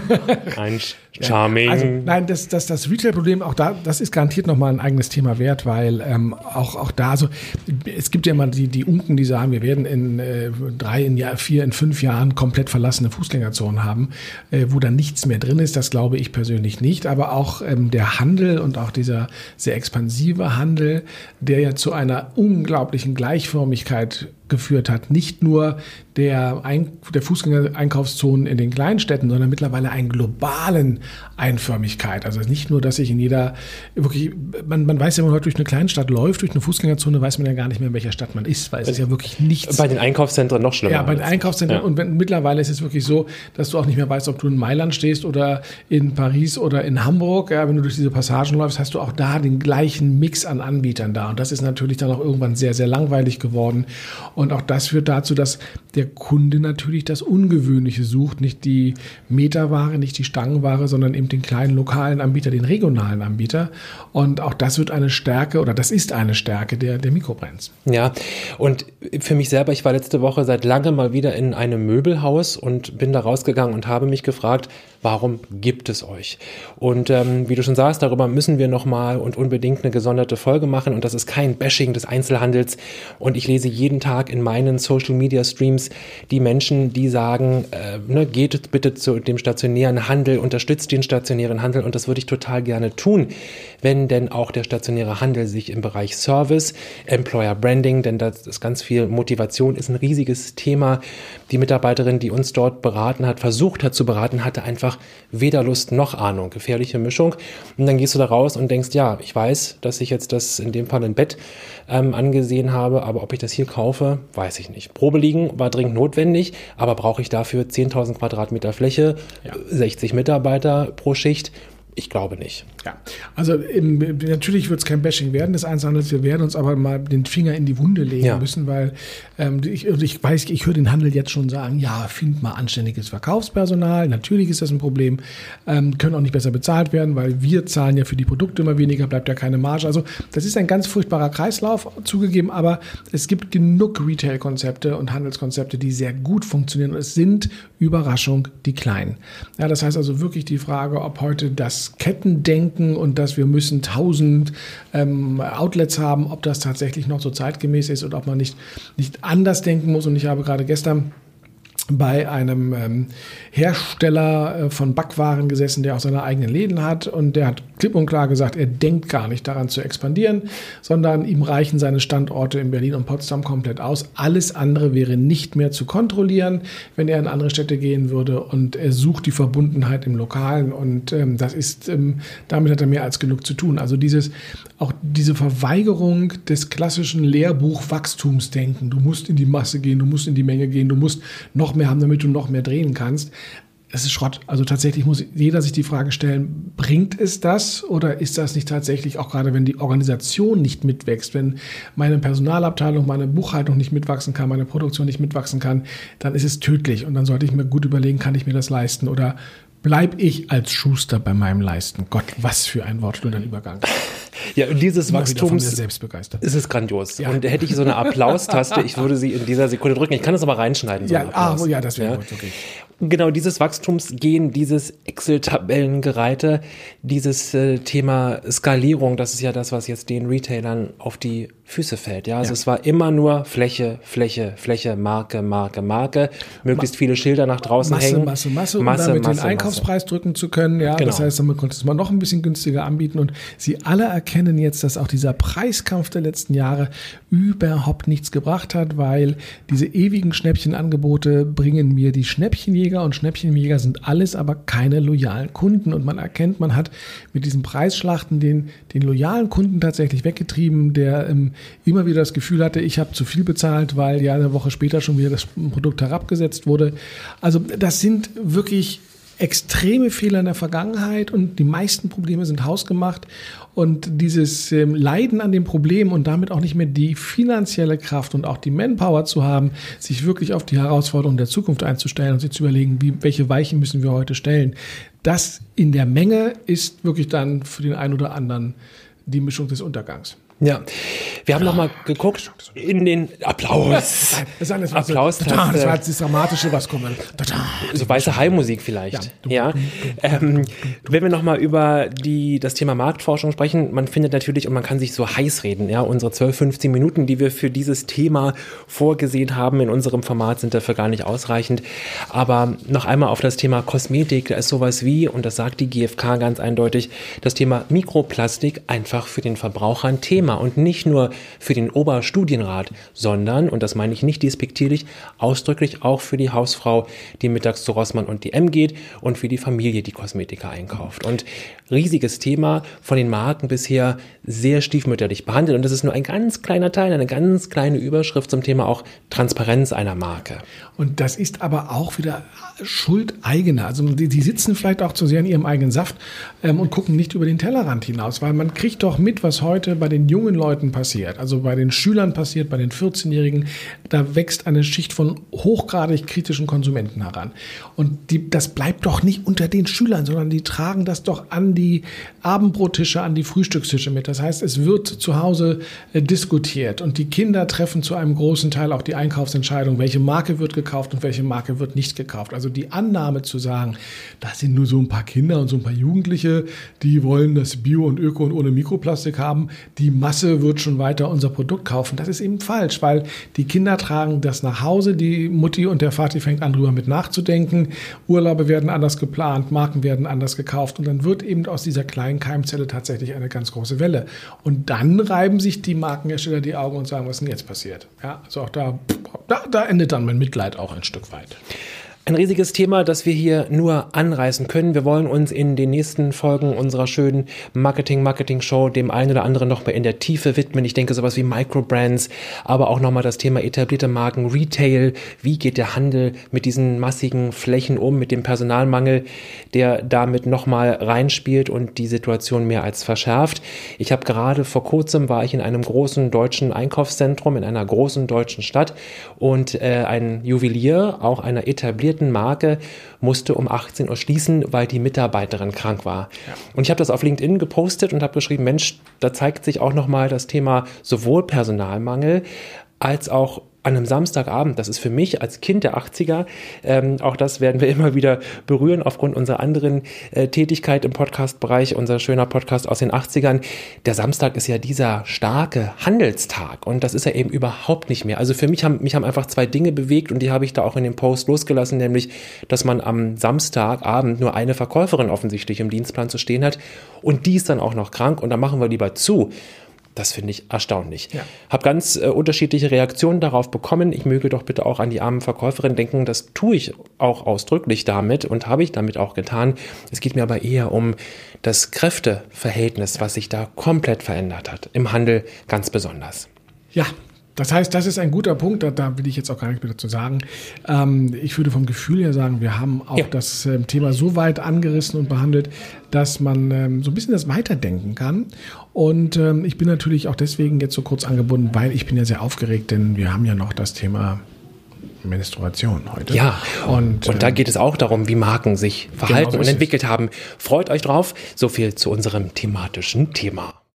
ein Charming. Also, nein, das, das, das Retail-Problem, auch da, das ist garantiert nochmal ein eigenes Thema wert, weil ähm, auch, auch da, also es gibt ja immer die, die Unken, die sagen, wir werden in äh, drei, in Jahr, vier, in fünf Jahren komplett verlassene Fußgängerzonen haben, äh, wo dann nichts mehr drin ist. Das glaube ich persönlich nicht. Aber auch ähm, der Handel und auch dieser sehr expansive Handel, der ja zu einer unglaublichen Gleichförmigkeit geführt hat. Nicht nur der, Ein- der Fußgänger-Einkaufszonen in den Kleinstädten, sondern mittlerweile einen globalen Einförmigkeit. Also nicht nur, dass ich in jeder, wirklich, man, man weiß ja, wenn man heute durch eine Kleinstadt läuft, durch eine Fußgängerzone, weiß man ja gar nicht mehr, in welcher Stadt man ist, weil es ist ja wirklich nichts. Bei den Einkaufszentren noch schlimmer. Ja, bei den Einkaufszentren. Ja. Und wenn, mittlerweile ist es wirklich so, dass du auch nicht mehr weißt, ob du in Mailand stehst oder in Paris oder in Hamburg. Ja, wenn du durch diese Passagen läufst, hast du auch da den gleichen Mix an Anbietern da. Und das ist natürlich dann auch irgendwann sehr, sehr langweilig geworden. Und auch das führt dazu, dass der Kunde natürlich das Ungewöhnliche sucht, nicht die Meterware, nicht die Stangenware, sondern eben den kleinen lokalen Anbieter, den regionalen Anbieter. Und auch das wird eine Stärke oder das ist eine Stärke der, der Mikrobrands. Ja, und für mich selber, ich war letzte Woche seit langem mal wieder in einem Möbelhaus und bin da rausgegangen und habe mich gefragt, warum gibt es euch? Und ähm, wie du schon sagst, darüber müssen wir nochmal und unbedingt eine gesonderte Folge machen. Und das ist kein Bashing des Einzelhandels. Und ich lese jeden Tag in meinen Social-Media-Streams die Menschen, die sagen, äh, ne, geht bitte zu dem stationären Handel, unterstützt den stationären Handel. Und das würde ich total gerne tun, wenn denn auch der stationäre Handel sich im Bereich Service, Employer Branding, denn das ist ganz viel Motivation, ist ein riesiges Thema. Die Mitarbeiterin, die uns dort beraten hat, versucht hat zu beraten, hatte einfach weder Lust noch Ahnung. Gefährliche Mischung. Und dann gehst du da raus und denkst, ja, ich weiß, dass ich jetzt das in dem Fall ein Bett ähm, angesehen habe, aber ob ich das hier kaufe, weiß ich nicht. Probe liegen war dringend notwendig, aber brauche ich dafür zehntausend Quadratmeter Fläche, ja. sechzig Mitarbeiter pro Schicht? Ich glaube nicht. Ja, also im, natürlich wird es kein Bashing werden des Einzelhandels. Wir werden uns aber mal den Finger in die Wunde legen ja. müssen, weil ähm, ich, ich weiß, ich höre den Handel jetzt schon sagen, ja, find mal anständiges Verkaufspersonal. Natürlich ist das ein Problem. Ähm, können auch nicht besser bezahlt werden, weil wir zahlen ja für die Produkte immer weniger, bleibt ja keine Marge. Also das ist ein ganz furchtbarer Kreislauf, zugegeben, aber es gibt genug Retail-Konzepte und Handelskonzepte, die sehr gut funktionieren. Und es sind, Überraschung, die Kleinen. Ja, das heißt also wirklich die Frage, ob heute das Kettendenken und dass wir müssen tausend ähm, Outlets haben, ob das tatsächlich noch so zeitgemäß ist oder ob man nicht, nicht anders denken muss. Und ich habe gerade gestern bei einem ähm, Hersteller äh, von Backwaren gesessen, der auch seine eigenen Läden hat, und der hat klipp und klar gesagt, er denkt gar nicht daran zu expandieren, sondern ihm reichen seine Standorte in Berlin und Potsdam komplett aus. Alles andere wäre nicht mehr zu kontrollieren, wenn er in andere Städte gehen würde, und er sucht die Verbundenheit im Lokalen, und ähm, das ist, ähm, damit hat er mehr als genug zu tun. Also dieses, auch diese Verweigerung des klassischen Lehrbuch-Wachstumsdenken, du musst in die Masse gehen, du musst in die Menge gehen, du musst noch mehr haben, damit du noch mehr drehen kannst. Das ist Schrott. Also tatsächlich muss jeder sich die Frage stellen, bringt es das oder ist das nicht tatsächlich, auch gerade wenn die Organisation nicht mitwächst, wenn meine Personalabteilung, meine Buchhaltung nicht mitwachsen kann, meine Produktion nicht mitwachsen kann, dann ist es tödlich, und dann sollte ich mir gut überlegen, kann ich mir das leisten oder bleib ich als Schuster bei meinem Leisten? Gott, was für ein wortschöner Übergang. Ja, und dieses Wachstums ist es grandios. Ja. Und hätte ich so eine Applaustaste, ich würde sie in dieser Sekunde drücken. Ich kann das aber reinschneiden. So ja, ah, ja, das wäre ja. gut, okay. Genau, dieses Wachstumsgehen, dieses Excel-Tabellengereite, dieses äh, Thema Skalierung, das ist ja das, was jetzt den Retailern auf die Füße fällt. Ja, also ja. es war immer nur Fläche, Fläche, Fläche, Marke, Marke, Marke, möglichst Ma- viele Schilder nach draußen Masse, hängen. Masse, Masse, Masse, um damit Masse, den Einkaufspreis Masse. drücken zu können. Ja, genau. Das heißt, man konnte es mal noch ein bisschen günstiger anbieten und sie alle erkennen jetzt, dass auch dieser Preiskampf der letzten Jahre überhaupt nichts gebracht hat, weil diese ewigen Schnäppchenangebote bringen mir die Schnäppchenjäger und Schnäppchenjäger sind alles aber keine loyalen Kunden und man erkennt, man hat mit diesen Preisschlachten den, den loyalen Kunden tatsächlich weggetrieben, der ähm, immer wieder das Gefühl hatte, ich habe zu viel bezahlt, weil ja eine Woche später schon wieder das Produkt herabgesetzt wurde. Also das sind wirklich extreme Fehler in der Vergangenheit und die meisten Probleme sind hausgemacht. Und dieses ähm, Leiden an dem Problem und damit auch nicht mehr die finanzielle Kraft und auch die Manpower zu haben, sich wirklich auf die Herausforderungen der Zukunft einzustellen und sich zu überlegen, wie, welche Weichen müssen wir heute stellen. Das in der Menge ist wirklich dann für den einen oder anderen die Mischung des Untergangs. Ja, wir haben ja. nochmal geguckt in den Applaus. Das, das, war, Applaus, das, das war das Dramatische, was kommt. So weiße High-Musik vielleicht. Ja. ja. Ähm, wenn wir nochmal über die, das Thema Marktforschung sprechen, man findet natürlich, und man kann sich so heiß reden, ja, unsere zwölf, fünfzehn Minuten, die wir für dieses Thema vorgesehen haben in unserem Format, sind dafür gar nicht ausreichend. Aber noch einmal auf das Thema Kosmetik, da ist sowas wie, und das sagt die G f K ganz eindeutig, das Thema Mikroplastik einfach für den Verbraucher ein Thema. Und nicht nur für den Oberstudienrat, sondern, und das meine ich nicht despektierlich, ausdrücklich auch für die Hausfrau, die mittags zu Rossmann und D M geht und für die Familie, die Kosmetika einkauft. Und riesiges Thema, von den Marken bisher sehr stiefmütterlich behandelt. Und das ist nur ein ganz kleiner Teil, eine ganz kleine Überschrift zum Thema auch Transparenz einer Marke. Und das ist aber auch wieder Schuld eigener. Also die, die sitzen vielleicht auch zu sehr in ihrem eigenen Saft ähm, und gucken nicht über den Tellerrand hinaus, weil man kriegt doch mit, was heute bei den jungen Leuten passiert, also bei den Schülern passiert, bei den vierzehnjährigen, da wächst eine Schicht von hochgradig kritischen Konsumenten heran. Und die, das bleibt doch nicht unter den Schülern, sondern die tragen das doch an die Abendbrottische, an die Frühstückstische mit. Das heißt, es wird zu Hause äh, diskutiert und die Kinder treffen zu einem großen Teil auch die Einkaufsentscheidung, welche Marke wird gekauft und welche Marke wird nicht gekauft. Also die Annahme zu sagen, das sind nur so ein paar Kinder und so ein paar Jugendliche, die wollen das Bio und Öko und ohne Mikroplastik haben, die Masse wird schon weiter unser Produkt kaufen. Das ist eben falsch, weil die Kinder tragen das nach Hause, die Mutti und der Vati fängt an, drüber mit nachzudenken, Urlaube werden anders geplant, Marken werden anders gekauft und dann wird eben aus dieser kleinen Keimzelle tatsächlich eine ganz große Welle. Und dann reiben sich die Markenhersteller die Augen und sagen, was ist denn jetzt passiert? Ja, also auch da, da, da endet dann mein Mitleid auch ein Stück weit. Ein riesiges Thema, das wir hier nur anreißen können. Wir wollen uns in den nächsten Folgen unserer schönen Marketing-Marketing-Show dem einen oder anderen nochmal in der Tiefe widmen. Ich denke sowas wie Microbrands, aber auch nochmal das Thema etablierte Marken, Retail. Wie geht der Handel mit diesen massigen Flächen um, mit dem Personalmangel, der damit nochmal reinspielt und die Situation mehr als verschärft. Ich habe gerade vor kurzem, war ich in einem großen deutschen Einkaufszentrum in einer großen deutschen Stadt und äh, ein Juwelier, auch einer etablierten Marke, musste um achtzehn Uhr schließen, weil die Mitarbeiterin krank war. Ja. Und ich habe das auf LinkedIn gepostet und habe geschrieben, Mensch, da zeigt sich auch nochmal das Thema sowohl Personalmangel als auch an einem Samstagabend. Das ist für mich als Kind der achtziger, ähm, auch das werden wir immer wieder berühren aufgrund unserer anderen äh, Tätigkeit im Podcast-Bereich, unser schöner Podcast aus den achtzigern. Der Samstag ist ja dieser starke Handelstag und das ist ja eben überhaupt nicht mehr. Also für mich haben, mich haben einfach zwei Dinge bewegt und die habe ich da auch in dem Post losgelassen, nämlich, dass man am Samstagabend nur eine Verkäuferin offensichtlich im Dienstplan zu stehen hat und die ist dann auch noch krank und da machen wir lieber zu. Das finde ich erstaunlich. Ja. Habe ganz äh, unterschiedliche Reaktionen darauf bekommen. Ich möge doch bitte auch an die armen Verkäuferinnen denken. Das tue ich auch ausdrücklich damit und habe ich damit auch getan. Es geht mir aber eher um das Kräfteverhältnis, was sich da komplett verändert hat. Im Handel ganz besonders. Ja. Das heißt, das ist ein guter Punkt, da, da will ich jetzt auch gar nichts mehr dazu sagen. Ähm, ich würde vom Gefühl her sagen, wir haben auch ja. das äh, Thema so weit angerissen und behandelt, dass man ähm, so ein bisschen das weiterdenken kann. Und ähm, ich bin natürlich auch deswegen jetzt so kurz angebunden, weil ich bin ja sehr aufgeregt, denn wir haben ja noch das Thema Menstruation heute. Ja, und, und da geht es auch darum, wie Marken sich verhalten genau so und entwickelt haben. Freut euch drauf. So viel zu unserem thematischen Thema.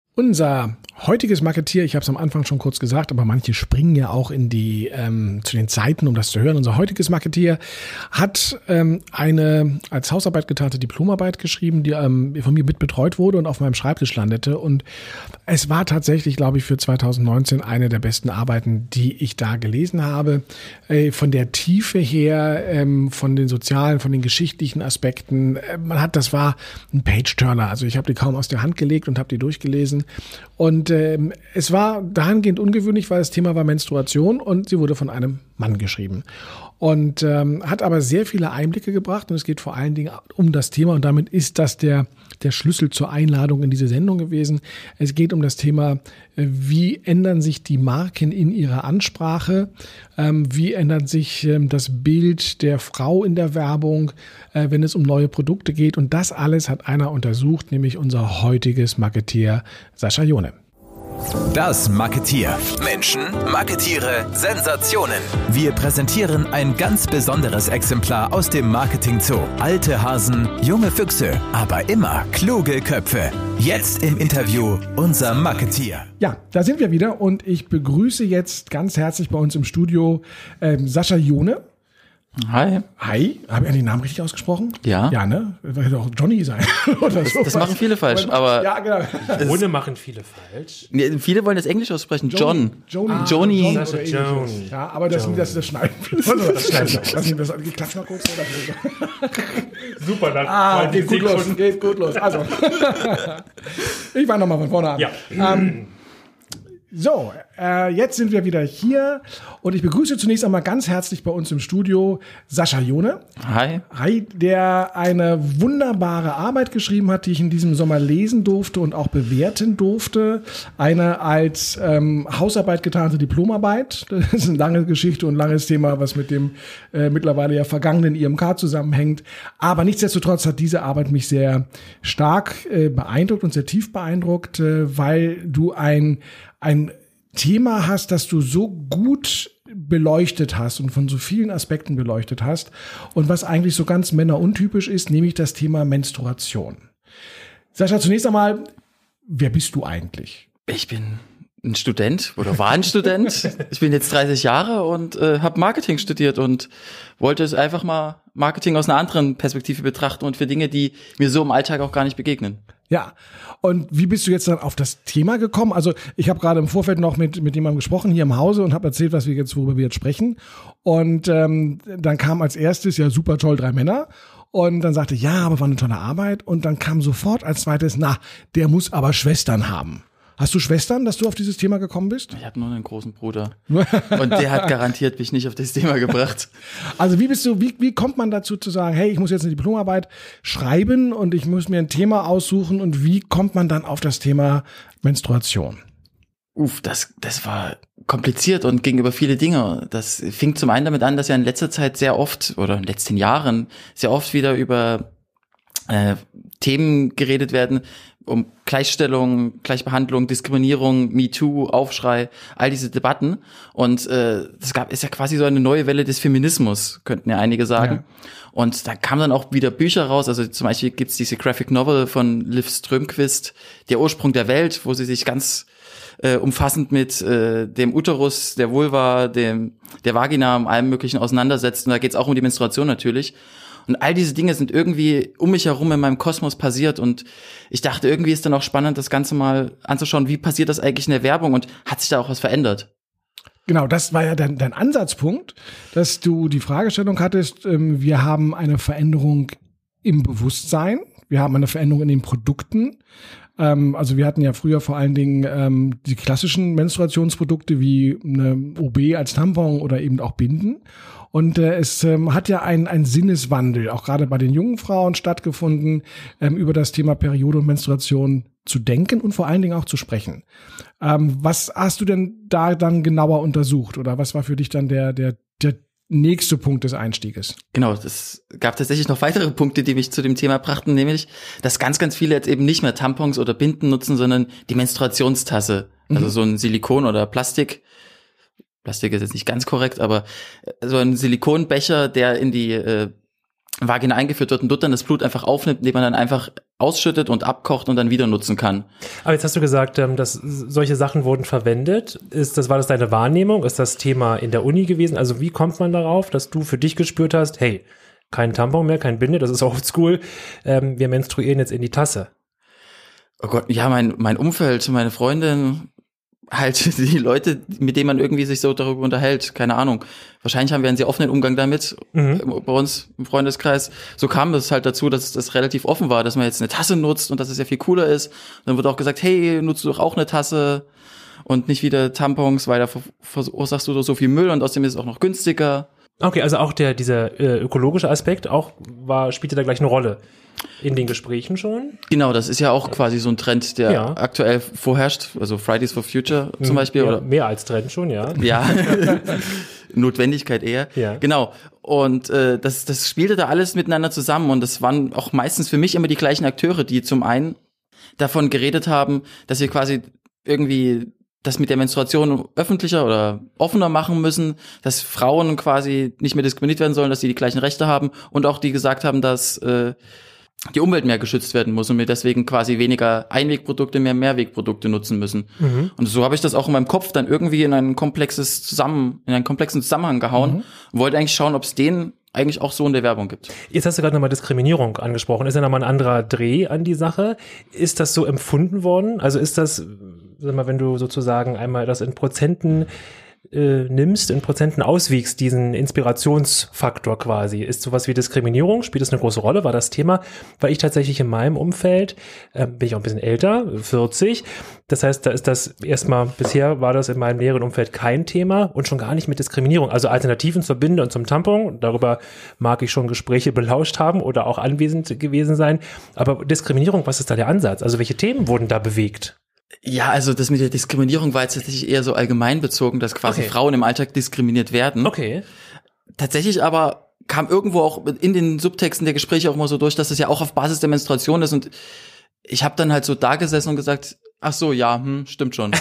Unser heutiges Marketier, ich habe es am Anfang schon kurz gesagt, aber manche springen ja auch in die ähm, zu den Zeiten, um das zu hören. Unser heutiges Marketier hat ähm, eine als Hausarbeit getarnte Diplomarbeit geschrieben, die ähm, von mir mitbetreut wurde und auf meinem Schreibtisch landete. Und es war tatsächlich, glaube ich, für zwanzig neunzehn eine der besten Arbeiten, die ich da gelesen habe. Äh, von der Tiefe her, ähm, von den sozialen, von den geschichtlichen Aspekten. Äh, man hat, das war ein Page-Turner. Also ich habe die kaum aus der Hand gelegt und habe die durchgelesen. Und ähm, es war dahingehend ungewöhnlich, weil das Thema war Menstruation und sie wurde von einem Mann geschrieben. Und ähm, hat aber sehr viele Einblicke gebracht und es geht vor allen Dingen um das Thema und damit ist das der, der Schlüssel zur Einladung in diese Sendung gewesen. Es geht um das Thema, äh, wie ändern sich die Marken in ihrer Ansprache, ähm, wie ändert sich ähm, das Bild der Frau in der Werbung, äh, wenn es um neue Produkte geht und das alles hat einer untersucht, nämlich unser heutiges Marketier Sascha Jone. Das Marketier. Menschen, Marketiere, Sensationen. Wir präsentieren ein ganz besonderes Exemplar aus dem Marketing Zoo. Alte Hasen, junge Füchse, aber immer kluge Köpfe. Jetzt im Interview unser Marketier. Ja, da sind wir wieder und ich begrüße jetzt ganz herzlich bei uns im Studio ähm, Sascha Jone. Hi. Hi, habe ich den Namen richtig ausgesprochen? Ja. Ja, ne? Das hätte auch Johnny sein. Oder Das, so. das machen viele falsch, aber Ja, genau. Ohne machen viele falsch. nee, viele wollen das Englisch aussprechen. John. Joni. Ah, Joni. John oder Joan. ähnliches. Ja, aber das, das, das schneiden wir. Das schneiden wir. Was das geklappt mal kurz? Super, dann Ah, die geht gut los, Sekunden. geht gut los. Also, ich fange nochmal von vorne an. Ja. Ähm, so, äh, jetzt sind wir wieder hier und ich begrüße zunächst einmal ganz herzlich bei uns im Studio Sascha Jone. Hi. Hi, der eine wunderbare Arbeit geschrieben hat, die ich in diesem Sommer lesen durfte und auch bewerten durfte. Eine als ähm, Hausarbeit getarnte Diplomarbeit. Das ist eine lange Geschichte und ein langes Thema, was mit dem äh, mittlerweile ja vergangenen I M K zusammenhängt. Aber nichtsdestotrotz hat diese Arbeit mich sehr stark äh, beeindruckt und sehr tief beeindruckt, äh, weil du ein ein Thema hast, das du so gut beleuchtet hast und von so vielen Aspekten beleuchtet hast und was eigentlich so ganz männeruntypisch ist, nämlich das Thema Menstruation. Sascha, zunächst einmal, wer bist du eigentlich? Ich bin ein Student oder war ein Student. Ich bin jetzt dreißig Jahre und äh, habe Marketing studiert und wollte es einfach mal Marketing aus einer anderen Perspektive betrachten und für Dinge, die mir so im Alltag auch gar nicht begegnen. Ja, und wie bist du jetzt dann auf das Thema gekommen? Also ich habe gerade im Vorfeld noch mit mit jemandem gesprochen hier im Hause und habe erzählt, was wir jetzt, worüber wir jetzt sprechen. Und ähm, dann kam als erstes, ja super toll, drei Männer. Und dann sagte, ja, aber war eine tolle Arbeit. Und dann kam sofort als zweites, na, der muss aber Schwestern haben. Hast du Schwestern, dass du auf dieses Thema gekommen bist? Ich habe nur einen großen Bruder und der hat garantiert mich nicht auf das Thema gebracht. Also wie bist du, wie, wie kommt man dazu zu sagen, hey, ich muss jetzt eine Diplomarbeit schreiben und ich muss mir ein Thema aussuchen und wie kommt man dann auf das Thema Menstruation? Uff, das, das war kompliziert und ging über viele Dinge. Das fing zum einen damit an, dass ja in letzter Zeit sehr oft oder in den letzten Jahren sehr oft wieder über äh, Themen geredet werden, um Gleichstellung, Gleichbehandlung, Diskriminierung, MeToo, Aufschrei, all diese Debatten. Und äh, das gab ist ja quasi so eine neue Welle des Feminismus, könnten ja einige sagen. Ja. Und da kamen dann auch wieder Bücher raus. Also zum Beispiel gibt's diese Graphic Novel von Liv Strömquist, Der Ursprung der Welt, wo sie sich ganz äh, umfassend mit äh, dem Uterus, der Vulva, dem der Vagina, und allem Möglichen auseinandersetzt. Und da geht's auch um die Menstruation natürlich. Und all diese Dinge sind irgendwie um mich herum in meinem Kosmos passiert und ich dachte, irgendwie ist dann auch spannend, das Ganze mal anzuschauen, wie passiert das eigentlich in der Werbung und hat sich da auch was verändert? Genau, das war ja dein, dein Ansatzpunkt, dass du die Fragestellung hattest, ähm, wir haben eine Veränderung im Bewusstsein, wir haben eine Veränderung in den Produkten. Ähm, also wir hatten ja früher vor allen Dingen ähm, die klassischen Menstruationsprodukte wie eine O B als Tampon oder eben auch Binden. Und äh, es ähm, hat ja ein, ein Sinneswandel, auch gerade bei den jungen Frauen stattgefunden, ähm, über das Thema Periode und Menstruation zu denken und vor allen Dingen auch zu sprechen. Ähm, was hast du denn da dann genauer untersucht oder was war für dich dann der, der, der nächste Punkt des Einstieges? Genau, es gab tatsächlich noch weitere Punkte, die mich zu dem Thema brachten, nämlich, dass ganz, ganz viele jetzt eben nicht mehr Tampons oder Binden nutzen, sondern die Menstruationstasse, also mhm. so ein Silikon oder Plastik. Plastik ist jetzt nicht ganz korrekt, aber so ein Silikonbecher, der in die äh, Vagina eingeführt wird und dort dann das Blut einfach aufnimmt, indem man dann einfach ausschüttet und abkocht und dann wieder nutzen kann. Aber jetzt hast du gesagt, dass solche Sachen wurden verwendet. Ist das, war das deine Wahrnehmung? Ist das Thema in der Uni gewesen? Also wie kommt man darauf, dass du für dich gespürt hast, hey, kein Tampon mehr, kein Binde, das ist oldschool, ähm, wir menstruieren jetzt in die Tasse? Oh Gott, ja, mein, mein Umfeld, meine Freundin, halt die Leute, mit denen man irgendwie sich so darüber unterhält, keine Ahnung. Wahrscheinlich haben wir einen sehr offenen Umgang damit, mhm. bei uns im Freundeskreis. So kam es halt dazu, dass das relativ offen war, dass man jetzt eine Tasse nutzt und dass es ja viel cooler ist. Und dann wurde auch gesagt, hey, nutzt du doch auch eine Tasse und nicht wieder Tampons, weil da verursachst du doch so viel Müll und außerdem ist es auch noch günstiger. Okay, also auch der dieser äh, ökologische Aspekt auch war spielte da gleich eine Rolle. In den Gesprächen schon? Genau, das ist ja auch quasi so ein Trend, der ja. aktuell vorherrscht. Also Fridays for Future zum Beispiel. Ja, oder mehr als Trend schon, ja. Ja, Notwendigkeit eher. Ja. Genau. Und äh, das, das spielte da alles miteinander zusammen. Und das waren auch meistens für mich immer die gleichen Akteure, die zum einen davon geredet haben, dass wir quasi irgendwie das mit der Menstruation öffentlicher oder offener machen müssen, dass Frauen quasi nicht mehr diskriminiert werden sollen, dass sie die gleichen Rechte haben. Und auch die gesagt haben, dass äh, die Umwelt mehr geschützt werden muss und wir deswegen quasi weniger Einwegprodukte, mehr Mehrwegprodukte nutzen müssen. Mhm. Und so habe ich das auch in meinem Kopf dann irgendwie in ein komplexes Zusammen, in einen komplexen Zusammenhang gehauen mhm. und wollte eigentlich schauen, ob es den eigentlich auch so in der Werbung gibt. Jetzt hast du gerade nochmal Diskriminierung angesprochen. Ist ja nochmal ein anderer Dreh an die Sache. Ist das so empfunden worden? Also ist das, sag mal, wenn du sozusagen einmal das in Prozenten Äh, nimmst, in Prozenten auswiegst, diesen Inspirationsfaktor quasi. Ist sowas wie Diskriminierung, spielt das eine große Rolle, war das Thema, weil ich tatsächlich in meinem Umfeld, äh, bin ich auch ein bisschen älter, vierzig, das heißt, da ist das erstmal, bisher war das in meinem näheren Umfeld kein Thema und schon gar nicht mit Diskriminierung, also Alternativen zur Binde und zum Tampon, darüber mag ich schon Gespräche belauscht haben oder auch anwesend gewesen sein, aber Diskriminierung, was ist da der Ansatz? Also welche Themen wurden da bewegt? Ja, also das mit der Diskriminierung war jetzt tatsächlich eher so allgemein bezogen, dass quasi okay. Frauen im Alltag diskriminiert werden. Okay. Tatsächlich aber kam irgendwo auch in den Subtexten der Gespräche auch mal so durch, dass es ja auch auf Basis der Menstruation ist und ich habe dann halt so da gesessen und gesagt, ach so, ja, hm, stimmt schon.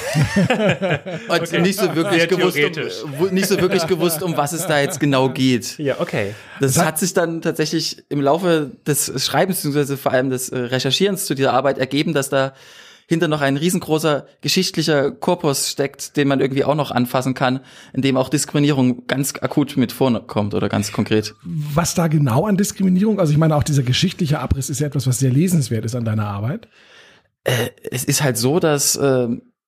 Und okay. nicht so wirklich gewusst, um, nicht so wirklich gewusst, um was es da jetzt genau geht. Ja, okay. Das, das hat sich dann tatsächlich im Laufe des Schreibens, beziehungsweise vor allem des Recherchierens zu dieser Arbeit ergeben, dass da hinter noch ein riesengroßer geschichtlicher Korpus steckt, den man irgendwie auch noch anfassen kann, in dem auch Diskriminierung ganz akut mit vorkommt oder ganz konkret. Was da genau an Diskriminierung, also ich meine auch dieser geschichtliche Abriss ist ja etwas, was sehr lesenswert ist an deiner Arbeit. Äh, es ist halt so, dass äh,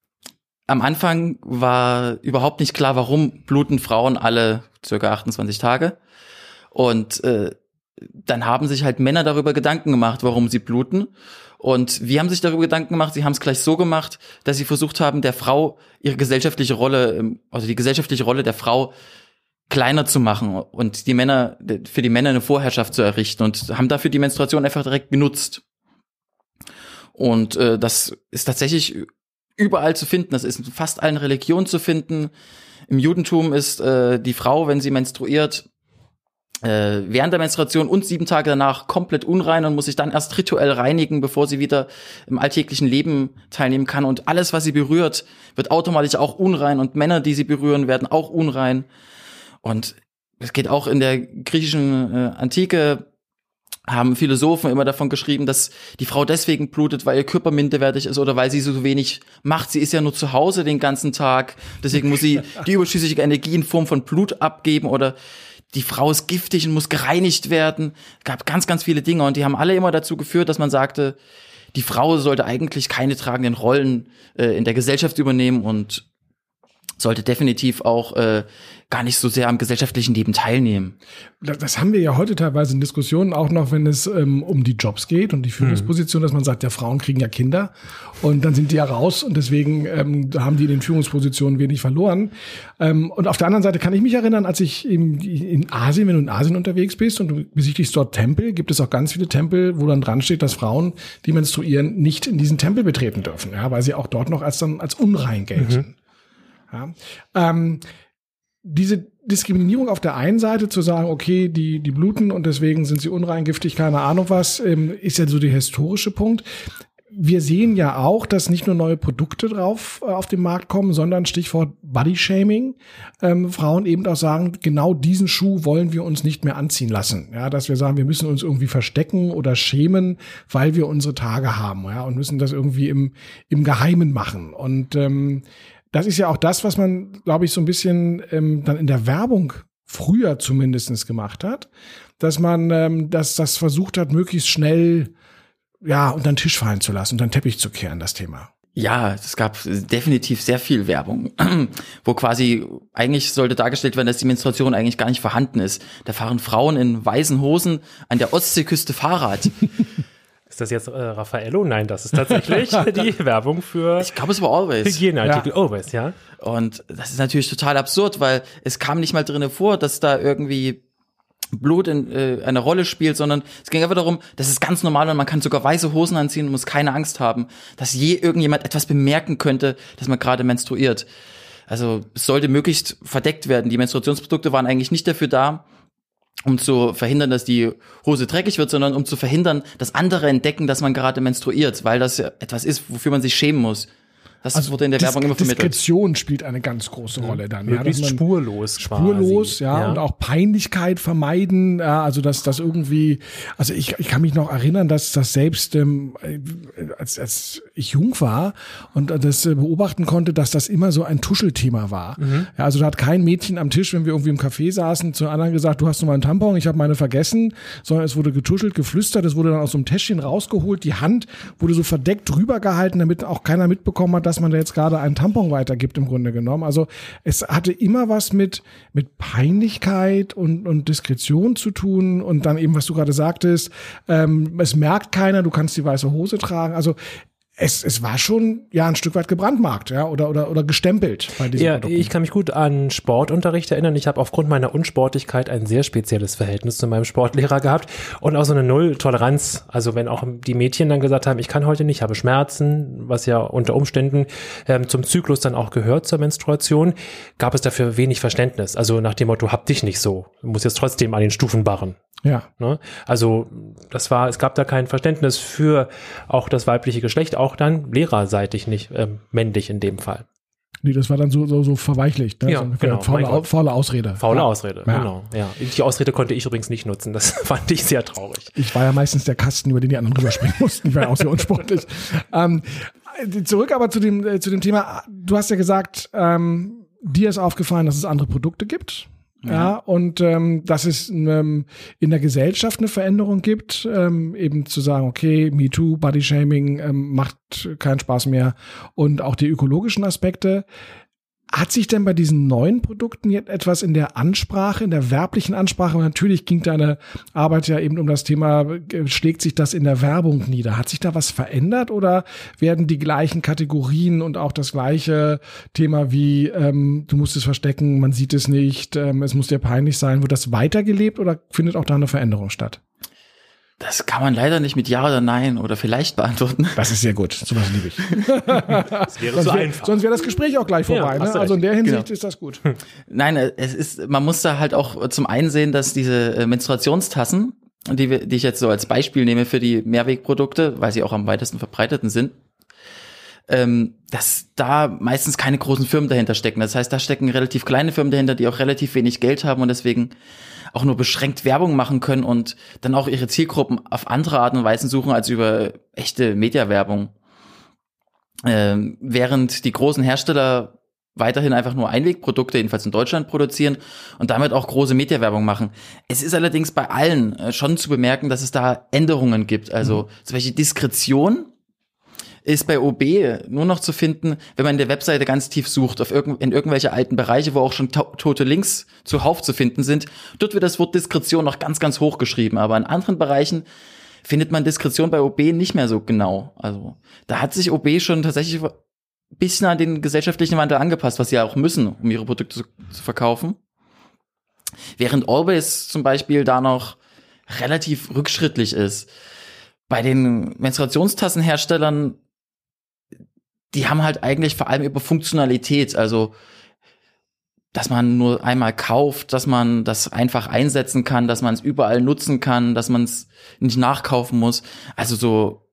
am Anfang war überhaupt nicht klar, warum bluten Frauen alle circa achtundzwanzig Tage und äh, dann haben sich halt Männer darüber Gedanken gemacht, warum sie bluten. Und wir haben sich darüber Gedanken gemacht, sie haben es gleich so gemacht, dass sie versucht haben, der Frau ihre gesellschaftliche Rolle, also die gesellschaftliche Rolle der Frau kleiner zu machen und die Männer, für die Männer eine Vorherrschaft zu errichten und haben dafür die Menstruation einfach direkt genutzt. Und äh, das ist tatsächlich überall zu finden, das ist in fast allen Religionen zu finden. Im Judentum ist äh, die Frau, wenn sie menstruiert, Äh, während der Menstruation und sieben Tage danach komplett unrein und muss sich dann erst rituell reinigen, bevor sie wieder im alltäglichen Leben teilnehmen kann. Und alles, was sie berührt, wird automatisch auch unrein. Und Männer, die sie berühren, werden auch unrein. Und es geht auch in der griechischen äh, Antike, haben Philosophen immer davon geschrieben, dass die Frau deswegen blutet, weil ihr Körper minderwertig ist oder weil sie so wenig macht. Sie ist ja nur zu Hause den ganzen Tag. Deswegen muss sie die überschüssige Energie in Form von Blut abgeben oder die Frau ist giftig und muss gereinigt werden. Es gab ganz, ganz viele Dinge und die haben alle immer dazu geführt, dass man sagte, die Frau sollte eigentlich keine tragenden Rollen äh, in der Gesellschaft übernehmen und sollte definitiv auch äh, gar nicht so sehr am gesellschaftlichen Leben teilnehmen. Das, das haben wir ja heute teilweise in Diskussionen, auch noch, wenn es ähm, um die Jobs geht und die Führungsposition, mhm. dass man sagt, ja, Frauen kriegen ja Kinder und dann sind die ja raus und deswegen ähm, haben die in den Führungspositionen wenig verloren. Ähm, und auf der anderen Seite kann ich mich erinnern, als ich in, in Asien, wenn du in Asien unterwegs bist und du besichtigst dort Tempel, gibt es auch ganz viele Tempel, wo dann dran steht, dass Frauen, die menstruieren, nicht in diesen Tempel betreten dürfen, ja, weil sie auch dort noch als dann als unrein gelten. Mhm. Ja, ähm, diese Diskriminierung auf der einen Seite zu sagen, okay, die die bluten und deswegen sind sie unrein, giftig, keine Ahnung was, ähm, ist ja so der historische Punkt. wir sehen ja auch, dass nicht nur neue Produkte drauf äh, auf den Markt kommen, sondern Stichwort Bodyshaming, ähm, Frauen eben auch sagen, genau diesen Schuh wollen wir uns nicht mehr anziehen lassen. Ja, dass wir sagen, wir müssen uns irgendwie verstecken oder schämen, weil wir unsere Tage haben, ja, und müssen das irgendwie im im Geheimen machen. Und ähm, das ist ja auch das, was man, glaube ich, so ein bisschen ähm, dann in der Werbung früher zumindest gemacht hat, dass man ähm, dass das versucht hat, möglichst schnell ja, unter den Tisch fallen zu lassen, unter den Teppich zu kehren, das Thema. Ja, es gab definitiv sehr viel Werbung, wo quasi eigentlich sollte dargestellt werden, dass die Menstruation eigentlich gar nicht vorhanden ist. Da fahren Frauen in weißen Hosen an der Ostseeküste Fahrrad. Ist das jetzt äh, Raffaello? Nein, das ist tatsächlich die Werbung für ich glaube, es war Always. Hygieneartikel. Ja. Always, ja. Und das ist natürlich total absurd, weil es kam nicht mal drinne vor, dass da irgendwie Blut in, äh, eine Rolle spielt, sondern es ging einfach darum, das ist ganz normal und man kann sogar weiße Hosen anziehen und muss keine Angst haben, dass je irgendjemand etwas bemerken könnte, dass man gerade menstruiert. Also es sollte möglichst verdeckt werden. Die Menstruationsprodukte waren eigentlich nicht dafür da, um zu verhindern, dass die Hose dreckig wird, sondern um zu verhindern, dass andere entdecken, dass man gerade menstruiert, weil das ja etwas ist, wofür man sich schämen muss. Das also wurde in der Dis- Werbung immer vermittelt. Diskretion spielt eine ganz große Rolle dann. Ja, möglichst ja, spurlos Spurlos, quasi. Ja, ja, und auch Peinlichkeit vermeiden. Ja, also dass das irgendwie, also ich ich kann mich noch erinnern, dass das selbst ähm, als als ich jung war und das äh, beobachten konnte, dass das immer so ein Tuschelthema war. Mhm. Ja, also da hat kein Mädchen am Tisch, wenn wir irgendwie im Café saßen, zu anderen gesagt, du hast noch mal einen Tampon, ich habe meine vergessen, sondern es wurde getuschelt, geflüstert, es wurde dann aus so einem Täschchen rausgeholt, die Hand wurde so verdeckt drüber gehalten, damit auch keiner mitbekommen hat, dass man da jetzt gerade einen Tampon weitergibt im Grunde genommen. Also es hatte immer was mit mit Peinlichkeit und und Diskretion zu tun und dann eben, was du gerade sagtest, ähm, es merkt keiner, du kannst die weiße Hose tragen. Also Es, es war schon ja ein Stück weit gebrandmarkt, ja, oder oder oder gestempelt bei diesen ja, Produkten. Ich kann mich gut an Sportunterricht erinnern. Ich habe aufgrund meiner Unsportlichkeit ein sehr spezielles Verhältnis zu meinem Sportlehrer gehabt und auch so eine Null-Toleranz. Also wenn auch die Mädchen dann gesagt haben, ich kann heute nicht, habe Schmerzen, was ja unter Umständen ähm, zum Zyklus dann auch gehört zur Menstruation, gab es dafür wenig Verständnis. Also nach dem Motto, hab dich nicht so, du musst jetzt trotzdem an den Stufen barren. Ja. Ne? Also das war, es gab da kein Verständnis für auch das weibliche Geschlecht, auch dann lehrerseitig nicht ähm, männlich in dem Fall. Nee, das war dann so so, so verweichlicht. Ne? Ja, so genau. Faule, Au- faule Ausrede. Faule ja. Ausrede, ja. genau. Ja. Die Ausrede konnte ich übrigens nicht nutzen, das fand ich sehr traurig. Ich war ja meistens der Kasten, über den die anderen rüberspringen mussten. Ich war ja auch sehr unsportlich. ähm, zurück aber zu dem, äh, zu dem Thema, du hast ja gesagt, ähm, dir ist aufgefallen, dass es andere Produkte gibt. Ja, ja und ähm, dass es ähm, in der Gesellschaft eine Veränderung gibt, ähm, eben zu sagen, okay, MeToo, Bodyshaming ähm, macht keinen Spaß mehr und auch die ökologischen Aspekte. Hat sich denn bei diesen neuen Produkten jetzt etwas in der Ansprache, in der werblichen Ansprache, und natürlich ging deine Arbeit ja eben um das Thema, schlägt sich das in der Werbung nieder? Hat sich da was verändert oder werden die gleichen Kategorien und auch das gleiche Thema wie, ähm, du musst es verstecken, man sieht es nicht, ähm, es muss dir peinlich sein, wird das weitergelebt oder findet auch da eine Veränderung statt? Das kann man leider nicht mit Ja oder Nein oder vielleicht beantworten. Das ist sehr gut, sowas liebe ich. Das wäre sonst so wär, einfach. Sonst wäre das Gespräch auch gleich vorbei. Ja, ne? Also in der Hinsicht genau. ist das gut. Nein, es ist, man muss da halt auch zum einen sehen, dass diese Menstruationstassen, die, wir, die ich jetzt so als Beispiel nehme für die Mehrwegprodukte, weil sie auch am weitesten verbreiteten sind, ähm, dass da meistens keine großen Firmen dahinter stecken. Das heißt, da stecken relativ kleine Firmen dahinter, die auch relativ wenig Geld haben und deswegen auch nur beschränkt Werbung machen können und dann auch ihre Zielgruppen auf andere Arten und Weisen suchen als über echte Mediawerbung. Ähm, während die großen Hersteller weiterhin einfach nur Einwegprodukte, jedenfalls in Deutschland, produzieren und damit auch große Mediawerbung machen. Es ist allerdings bei allen äh, schon zu bemerken, dass es da Änderungen gibt. Also mhm. zum Beispiel Diskretion ist bei O B nur noch zu finden, wenn man in der Webseite ganz tief sucht, auf irgend, in irgendwelche alten Bereiche, wo auch schon to- tote Links zuhauf zu finden sind. Dort wird das Wort Diskretion noch ganz, ganz hoch geschrieben. Aber in anderen Bereichen findet man Diskretion bei O B nicht mehr so genau. Also da hat sich O B schon tatsächlich ein bisschen an den gesellschaftlichen Wandel angepasst, was sie ja auch müssen, um ihre Produkte zu, zu verkaufen. Während Always zum Beispiel da noch relativ rückschrittlich ist. Bei den Menstruationstassenherstellern, die haben halt eigentlich vor allem über Funktionalität, also dass man nur einmal kauft, dass man das einfach einsetzen kann, dass man es überall nutzen kann, dass man es nicht nachkaufen muss. Also so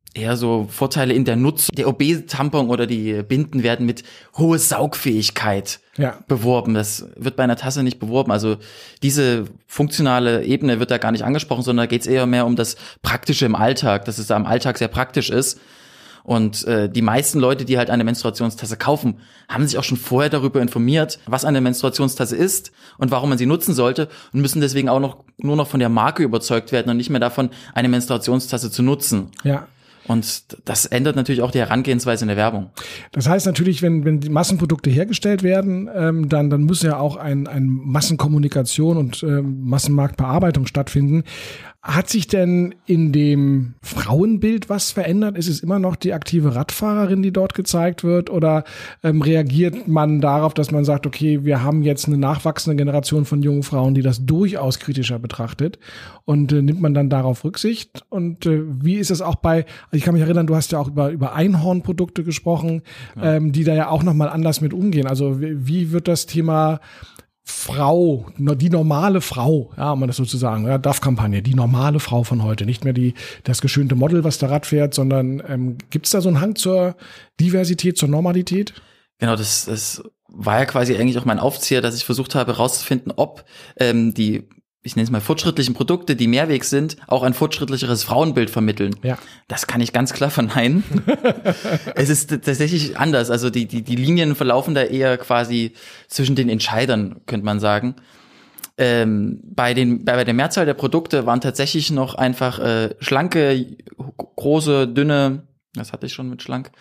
eher so Vorteile in der Nutzung. Der O B-Tampon oder die Binden werden mit hohe Saugfähigkeit ja. beworben. Das wird bei einer Tasse nicht beworben. Also diese funktionale Ebene wird da gar nicht angesprochen, sondern da geht es eher mehr um das Praktische im Alltag, dass es da im Alltag sehr praktisch ist. Und äh, die meisten Leute, die halt eine Menstruationstasse kaufen, haben sich auch schon vorher darüber informiert, was eine Menstruationstasse ist und warum man sie nutzen sollte und müssen deswegen auch noch nur noch von der Marke überzeugt werden und nicht mehr davon, eine Menstruationstasse zu nutzen. Ja. Und das ändert natürlich auch die Herangehensweise in der Werbung. Das heißt natürlich, wenn wenn die Massenprodukte hergestellt werden, ähm, dann dann muss ja auch ein ein Massenkommunikation und ähm, Massenmarktbearbeitung stattfinden. Hat sich denn in dem Frauenbild was verändert? Ist es immer noch die aktive Radfahrerin, die dort gezeigt wird? Oder ähm, reagiert man darauf, dass man sagt, okay, wir haben jetzt eine nachwachsende Generation von jungen Frauen, die das durchaus kritischer betrachtet? Und äh, nimmt man dann darauf Rücksicht? Und äh, wie ist es auch bei, also ich kann mich erinnern, du hast ja auch über, über Einhornprodukte gesprochen, ja. ähm, die da ja auch nochmal anders mit umgehen. Also wie, wie wird das Thema Frau, die normale Frau, ja, um das sozusagen, ja, D A F-Kampagne, die normale Frau von heute, nicht mehr die das geschönte Model, was da Rad fährt, sondern ähm, gibt es da so einen Hang zur Diversität, zur Normalität? Genau, das, das war ja quasi eigentlich auch mein Aufzieher, dass ich versucht habe herauszufinden, ob ähm, die, ich nenne es mal fortschrittlichen Produkte, die Mehrwegs sind, auch ein fortschrittlicheres Frauenbild vermitteln. Ja. Das kann ich ganz klar verneinen. Es ist tatsächlich anders. Also die, die, die Linien verlaufen da eher quasi zwischen den Entscheidern, könnte man sagen. Ähm, bei den, bei der Mehrzahl der Produkte waren tatsächlich noch einfach äh, schlanke, große, dünne, das hatte ich schon mit schlank.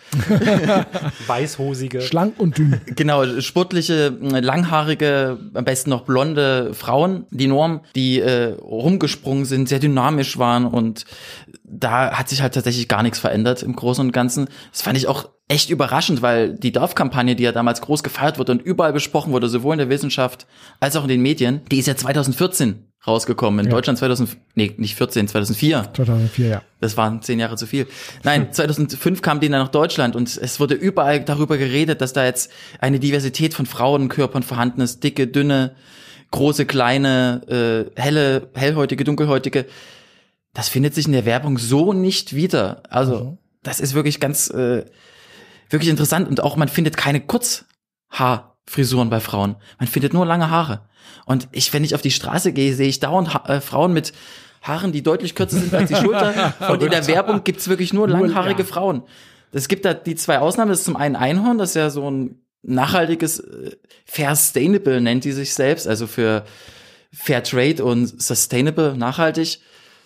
Weißhosige. Schlank und dünn. Genau, sportliche, langhaarige, am besten noch blonde Frauen. Die Norm, die äh, rumgesprungen sind, sehr dynamisch waren und da hat sich halt tatsächlich gar nichts verändert im Großen und Ganzen. Das fand ich auch echt überraschend, weil die D A F-Kampagne, die ja damals groß gefeiert wurde und überall besprochen wurde, sowohl in der Wissenschaft als auch in den Medien, die ist ja zwanzig vierzehn rausgekommen. In ja. Deutschland zweitausend, nee, nicht vierzehn, zweitausendvier. zweitausendvier, ja. Das waren zehn Jahre zu viel. Nein, zweitausendfünf kam die dann nach Deutschland und es wurde überall darüber geredet, dass da jetzt eine Diversität von Frauenkörpern vorhanden ist. Dicke, dünne, große, kleine, äh, helle, hellhäutige, dunkelhäutige. Das findet sich in der Werbung so nicht wieder. Also, mhm. das ist wirklich ganz, äh, wirklich interessant. Und auch man findet keine Kurzhaarfrisuren bei Frauen. Man findet nur lange Haare. Und ich, wenn ich auf die Straße gehe, sehe ich dauernd ha- äh, Frauen mit Haaren, die deutlich kürzer sind als die Schulter. Und in der Werbung gibt's wirklich nur langhaarige nur, ja. Frauen. Es gibt da die zwei Ausnahmen. Das ist zum einen Einhorn, das ist ja so ein nachhaltiges, äh, Fair Sustainable nennt die sich selbst, also für Fair Trade und Sustainable, nachhaltig.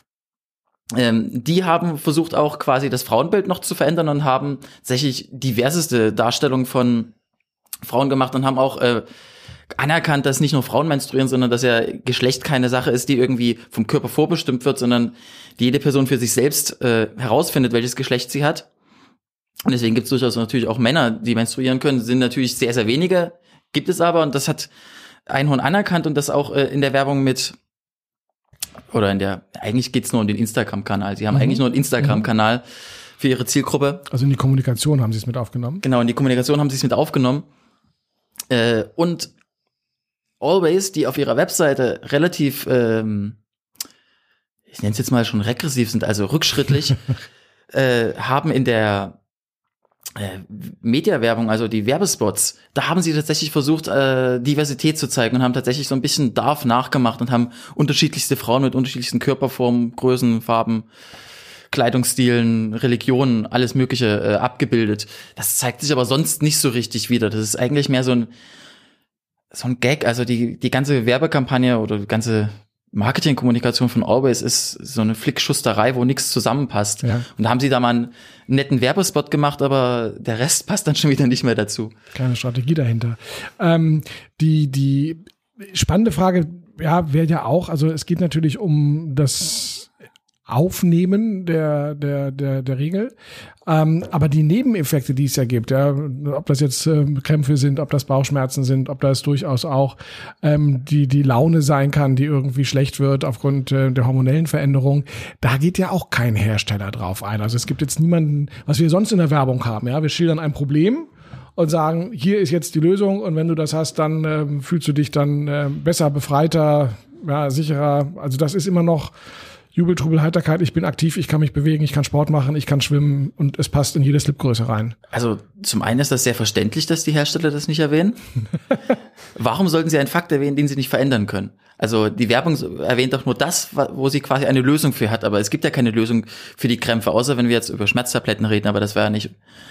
Ähm, die haben versucht auch quasi das Frauenbild noch zu verändern und haben tatsächlich diverseste Darstellungen von Frauen gemacht und haben auch äh, anerkannt, dass nicht nur Frauen menstruieren, sondern dass ja Geschlecht keine Sache ist, die irgendwie vom Körper vorbestimmt wird, sondern die jede Person für sich selbst äh, herausfindet, welches Geschlecht sie hat. Und deswegen gibt es durchaus natürlich auch Männer, die menstruieren können. Sind natürlich sehr, sehr wenige, gibt es aber. Und das hat Einhorn anerkannt und das auch äh, in der Werbung mit, oder in der, eigentlich geht's nur um den Instagram-Kanal. Sie haben mhm. eigentlich nur einen Instagram-Kanal für ihre Zielgruppe. Also in die Kommunikation haben sie es mit aufgenommen? Genau, in die Kommunikation haben sie es mit aufgenommen. Äh, und Always, die auf ihrer Webseite relativ, ähm, ich nenne es jetzt mal schon regressiv sind, also rückschrittlich, äh, haben in der äh, Mediawerbung, also die Werbespots, da haben sie tatsächlich versucht, äh, Diversität zu zeigen und haben tatsächlich so ein bisschen D A F nachgemacht und haben unterschiedlichste Frauen mit unterschiedlichsten Körperformen, Größen, Farben, Kleidungsstilen, Religionen, alles Mögliche äh, abgebildet. Das zeigt sich aber sonst nicht so richtig wieder. Das ist eigentlich mehr so ein so ein Gag, also die die ganze Werbekampagne oder die ganze Marketingkommunikation von Always ist so eine Flickschusterei, wo nichts zusammenpasst. Ja. Und da haben sie da mal einen netten Werbespot gemacht, aber der Rest passt dann schon wieder nicht mehr dazu. Keine Strategie dahinter. Ähm, die die spannende Frage, ja, wäre ja auch, also es geht natürlich um das Aufnehmen der der der der Regel, ähm, aber die Nebeneffekte, die es ja gibt, ja, ob das jetzt äh, Krämpfe sind, ob das Bauchschmerzen sind, ob das durchaus auch ähm, die die Laune sein kann, die irgendwie schlecht wird aufgrund äh, der hormonellen Veränderung, da geht ja auch kein Hersteller drauf ein. Also es gibt jetzt niemanden, was wir sonst in der Werbung haben, ja, wir schildern ein Problem und sagen, hier ist jetzt die Lösung und wenn du das hast, dann äh, fühlst du dich dann äh, besser, befreiter, ja, sicherer. Also das ist immer noch Jubel, Trubel, Heiterkeit, ich bin aktiv, ich kann mich bewegen, ich kann Sport machen, ich kann schwimmen und es passt in jede Slipgröße rein. Also zum einen ist das sehr verständlich, dass die Hersteller das nicht erwähnen. Warum sollten sie einen Fakt erwähnen, den sie nicht verändern können? Also die Werbung erwähnt doch nur das, wo sie quasi eine Lösung für hat, aber es gibt ja keine Lösung für die Krämpfe, außer wenn wir jetzt über Schmerztabletten reden, aber das wäre ja nicht,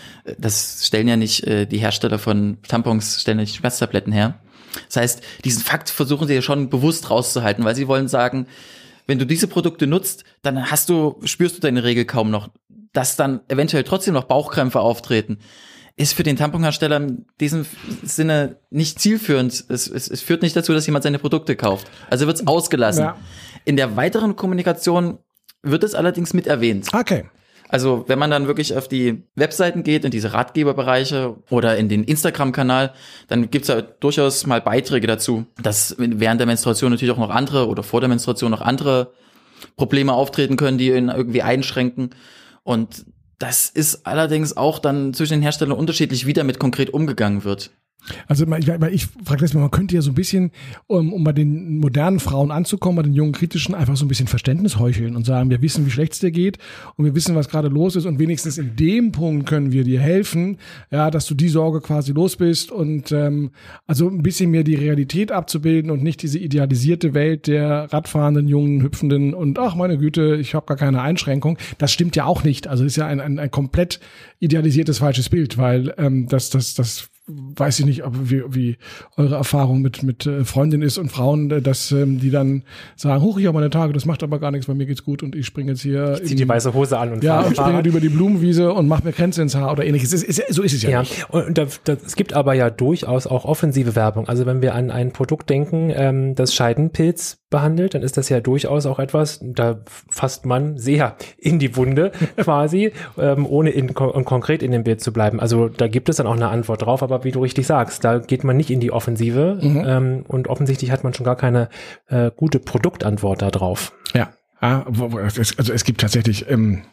das stellen ja nicht, die Hersteller von Tampons stellen nicht Schmerztabletten her. Das heißt, diesen Fakt versuchen sie ja schon bewusst rauszuhalten, weil sie wollen sagen, wenn du diese Produkte nutzt, dann hast du, spürst du deine Regel kaum noch. Dass dann eventuell trotzdem noch Bauchkrämpfe auftreten, ist für den Tamponhersteller in diesem Sinne nicht zielführend. Es, es, es führt nicht dazu, dass jemand seine Produkte kauft. Also wird es ausgelassen. Ja. In der weiteren Kommunikation wird es allerdings mit erwähnt. Okay. Also wenn man dann wirklich auf die Webseiten geht, in diese Ratgeberbereiche oder in den Instagram-Kanal, dann gibt's ja durchaus mal Beiträge dazu, dass während der Menstruation natürlich auch noch andere oder vor der Menstruation noch andere Probleme auftreten können, die ihn irgendwie einschränken. Und das ist allerdings auch dann zwischen den Herstellern unterschiedlich, wie damit konkret umgegangen wird. Also ich, ich frage das mal, man könnte ja so ein bisschen, um, um bei den modernen Frauen anzukommen, bei den jungen Kritischen, einfach so ein bisschen Verständnis heucheln und sagen, wir wissen, wie schlecht es dir geht und wir wissen, was gerade los ist und wenigstens in dem Punkt können wir dir helfen, ja, dass du die Sorge quasi los bist und ähm, also ein bisschen mehr die Realität abzubilden und nicht diese idealisierte Welt der radfahrenden, jungen, hüpfenden und ach meine Güte, ich habe gar keine Einschränkung. Das stimmt ja auch nicht. Also das ist ja ein, ein, ein komplett idealisiertes falsches Bild, weil ähm, das, das, das weiß ich nicht, ob, wie, wie eure Erfahrung mit mit Freundinnen ist und Frauen, dass ähm, die dann sagen, huch, ich habe meine Tage, das macht aber gar nichts, bei mir geht's gut und ich springe jetzt hier. Ich zieh die weiße Hose an und ja, fahre und springe über die Blumenwiese und mache mir Kränze ins Haar oder ähnliches. Es ist, ist, so ist es ja, ja nicht. Und da, da, es gibt aber ja durchaus auch offensive Werbung. Also wenn wir an ein Produkt denken, ähm, das Scheidenpilz behandelt, dann ist das ja durchaus auch etwas, da fasst man sehr in die Wunde quasi, ähm, ohne in, kon- konkret in dem Bild zu bleiben. Also da gibt es dann auch eine Antwort drauf, aber wie du richtig sagst, da geht man nicht in die Offensive mhm. ähm, und offensichtlich hat man schon gar keine äh, gute Produktantwort da drauf. Ja. Ja, also es gibt tatsächlich, ähm,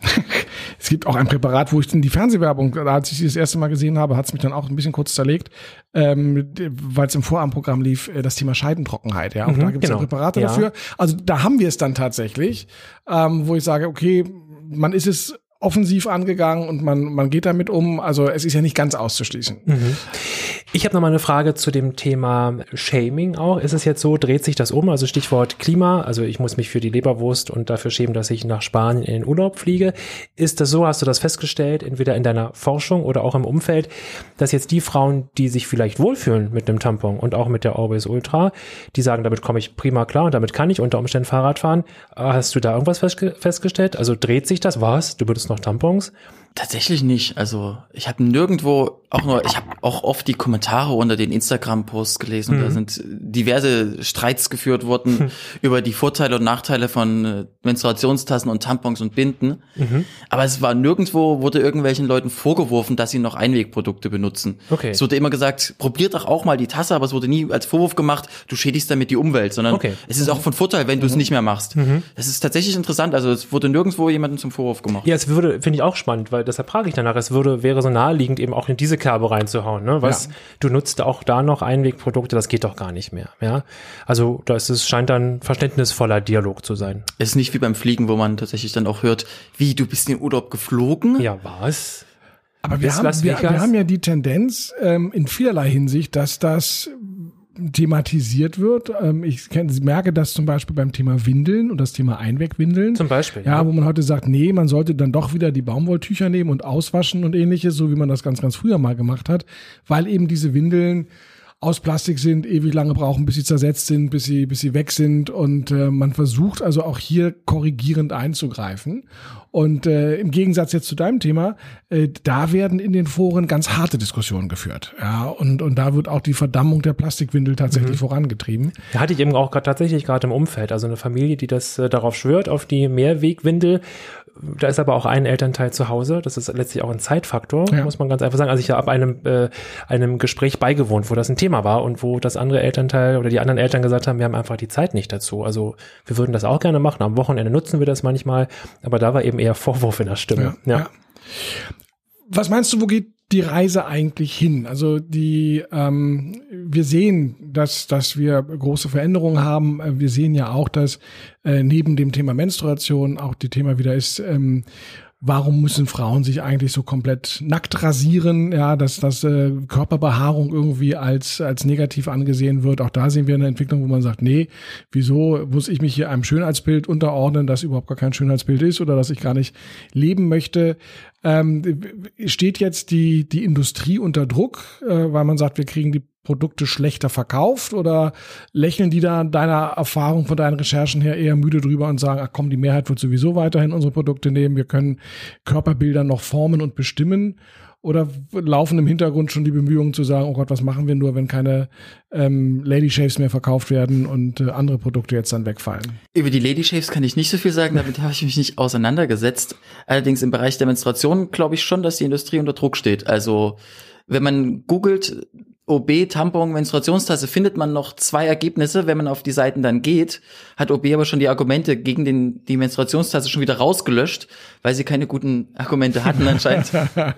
es gibt auch ein Präparat, wo ich in die Fernsehwerbung, da als ich sie das erste Mal gesehen habe, hat es mich dann auch ein bisschen kurz zerlegt, ähm, weil es im Vorabendprogramm lief, das Thema Scheidentrockenheit. Ja, auch mhm, da gibt es genau. Präparate ja. dafür. Also da haben wir es dann tatsächlich, ähm, wo ich sage, okay, man ist es offensiv angegangen und man man geht damit um. Also es ist ja nicht ganz auszuschließen. Mhm. Ich habe noch mal eine Frage zu dem Thema Shaming auch. Ist es jetzt so, dreht sich das um? Also Stichwort Klima, also ich muss mich für die Leberwurst und dafür schämen, dass ich nach Spanien in den Urlaub fliege. Ist das so, hast du das festgestellt, entweder in deiner Forschung oder auch im Umfeld, dass jetzt die Frauen, die sich vielleicht wohlfühlen mit einem Tampon und auch mit der Orbis Ultra, die sagen, damit komme ich prima klar und damit kann ich unter Umständen Fahrrad fahren. Hast du da irgendwas festge- festgestellt? Also dreht sich das? Was? Du würdest noch Tampons? Tatsächlich nicht. Also ich habe nirgendwo auch nur, ich habe auch oft die Kommentare unter den Instagram-Posts gelesen. Mhm. Da sind diverse Streits geführt worden mhm. über die Vorteile und Nachteile von Menstruationstassen und Tampons und Binden. Mhm. Aber es war nirgendwo, wurde irgendwelchen Leuten vorgeworfen, dass sie noch Einwegprodukte benutzen. Okay. Es wurde immer gesagt, probiert doch auch mal die Tasse, aber es wurde nie als Vorwurf gemacht, du schädigst damit die Umwelt, sondern okay. es ist auch von Vorteil, wenn du es mhm. nicht mehr machst. Mhm. Das ist tatsächlich interessant. Also es wurde nirgendwo jemandem zum Vorwurf gemacht. Ja, es würde, finde ich auch spannend, weil deshalb frage ich danach, es würde, wäre so naheliegend, eben auch in diese Kerbe reinzuhauen, ne? Was, ja. du nutzt auch da noch Einwegprodukte, das geht doch gar nicht mehr, ja? Also, da ist es, scheint dann verständnisvoller Dialog zu sein. Es ist nicht wie beim Fliegen, wo man tatsächlich dann auch hört, wie, du bist in den Urlaub geflogen? Ja, was? Aber wir haben, wir, wir haben ja die Tendenz, ähm, in vielerlei Hinsicht, dass das thematisiert wird. Ich merke das zum Beispiel beim Thema Windeln und das Thema Einwegwindeln. Zum Beispiel. Ja, ja, wo man heute sagt, nee, man sollte dann doch wieder die Baumwolltücher nehmen und auswaschen und ähnliches, so wie man das ganz, ganz früher mal gemacht hat, weil eben diese Windeln aus Plastik sind, ewig lange brauchen, bis sie zersetzt sind, bis sie, bis sie weg sind und äh, man versucht also auch hier korrigierend einzugreifen. Und äh, im Gegensatz jetzt zu deinem Thema, äh, da werden in den Foren ganz harte Diskussionen geführt. Ja, und und da wird auch die Verdammung der Plastikwindel tatsächlich mhm. vorangetrieben. Da hatte ich eben auch grad, tatsächlich gerade im Umfeld, also eine Familie, die das äh, darauf schwört, auf die Mehrwegwindel. Da ist aber auch ein Elternteil zu Hause. Das ist letztlich auch ein Zeitfaktor, ja. muss man ganz einfach sagen. Also ich habe einem äh, einem Gespräch beigewohnt, wo das ein Thema war und wo das andere Elternteil oder die anderen Eltern gesagt haben, wir haben einfach die Zeit nicht dazu. Also wir würden das auch gerne machen. Am Wochenende nutzen wir das manchmal. Aber da war eben eher Vorwurf in der Stimme. Ja, ja. ja. Was meinst du, wo geht die Reise eigentlich hin? Also die, ähm, wir sehen, dass dass wir große Veränderungen haben. Wir sehen ja auch, dass äh, neben dem Thema Menstruation auch die Thema wieder ist, ähm, warum müssen Frauen sich eigentlich so komplett nackt rasieren? Ja, dass dass äh, Körperbehaarung irgendwie als als negativ angesehen wird. Auch da sehen wir eine Entwicklung, wo man sagt, nee, wieso muss ich mich hier einem Schönheitsbild unterordnen, das überhaupt gar kein Schönheitsbild ist oder das ich gar nicht leben möchte? Ähm, steht jetzt die die Industrie unter Druck, äh, weil man sagt, wir kriegen die Produkte schlechter verkauft, oder lächeln die da deiner Erfahrung, von deinen Recherchen her eher müde drüber und sagen, ach komm, die Mehrheit wird sowieso weiterhin unsere Produkte nehmen, wir können Körperbilder noch formen und bestimmen? Oder laufen im Hintergrund schon die Bemühungen zu sagen, oh Gott, was machen wir nur, wenn keine ähm, Lady Shaves mehr verkauft werden und äh, andere Produkte jetzt dann wegfallen? Über die Lady Shaves kann ich nicht so viel sagen, damit habe ich mich nicht auseinandergesetzt. Allerdings im Bereich der Menstruation glaube ich schon, dass die Industrie unter Druck steht. Also wenn man googelt, O B, Tampon, Menstruationstasse, findet man noch zwei Ergebnisse. Wenn man auf die Seiten dann geht, hat O B aber schon die Argumente gegen den, die Menstruationstasse schon wieder rausgelöscht, weil sie keine guten Argumente hatten anscheinend.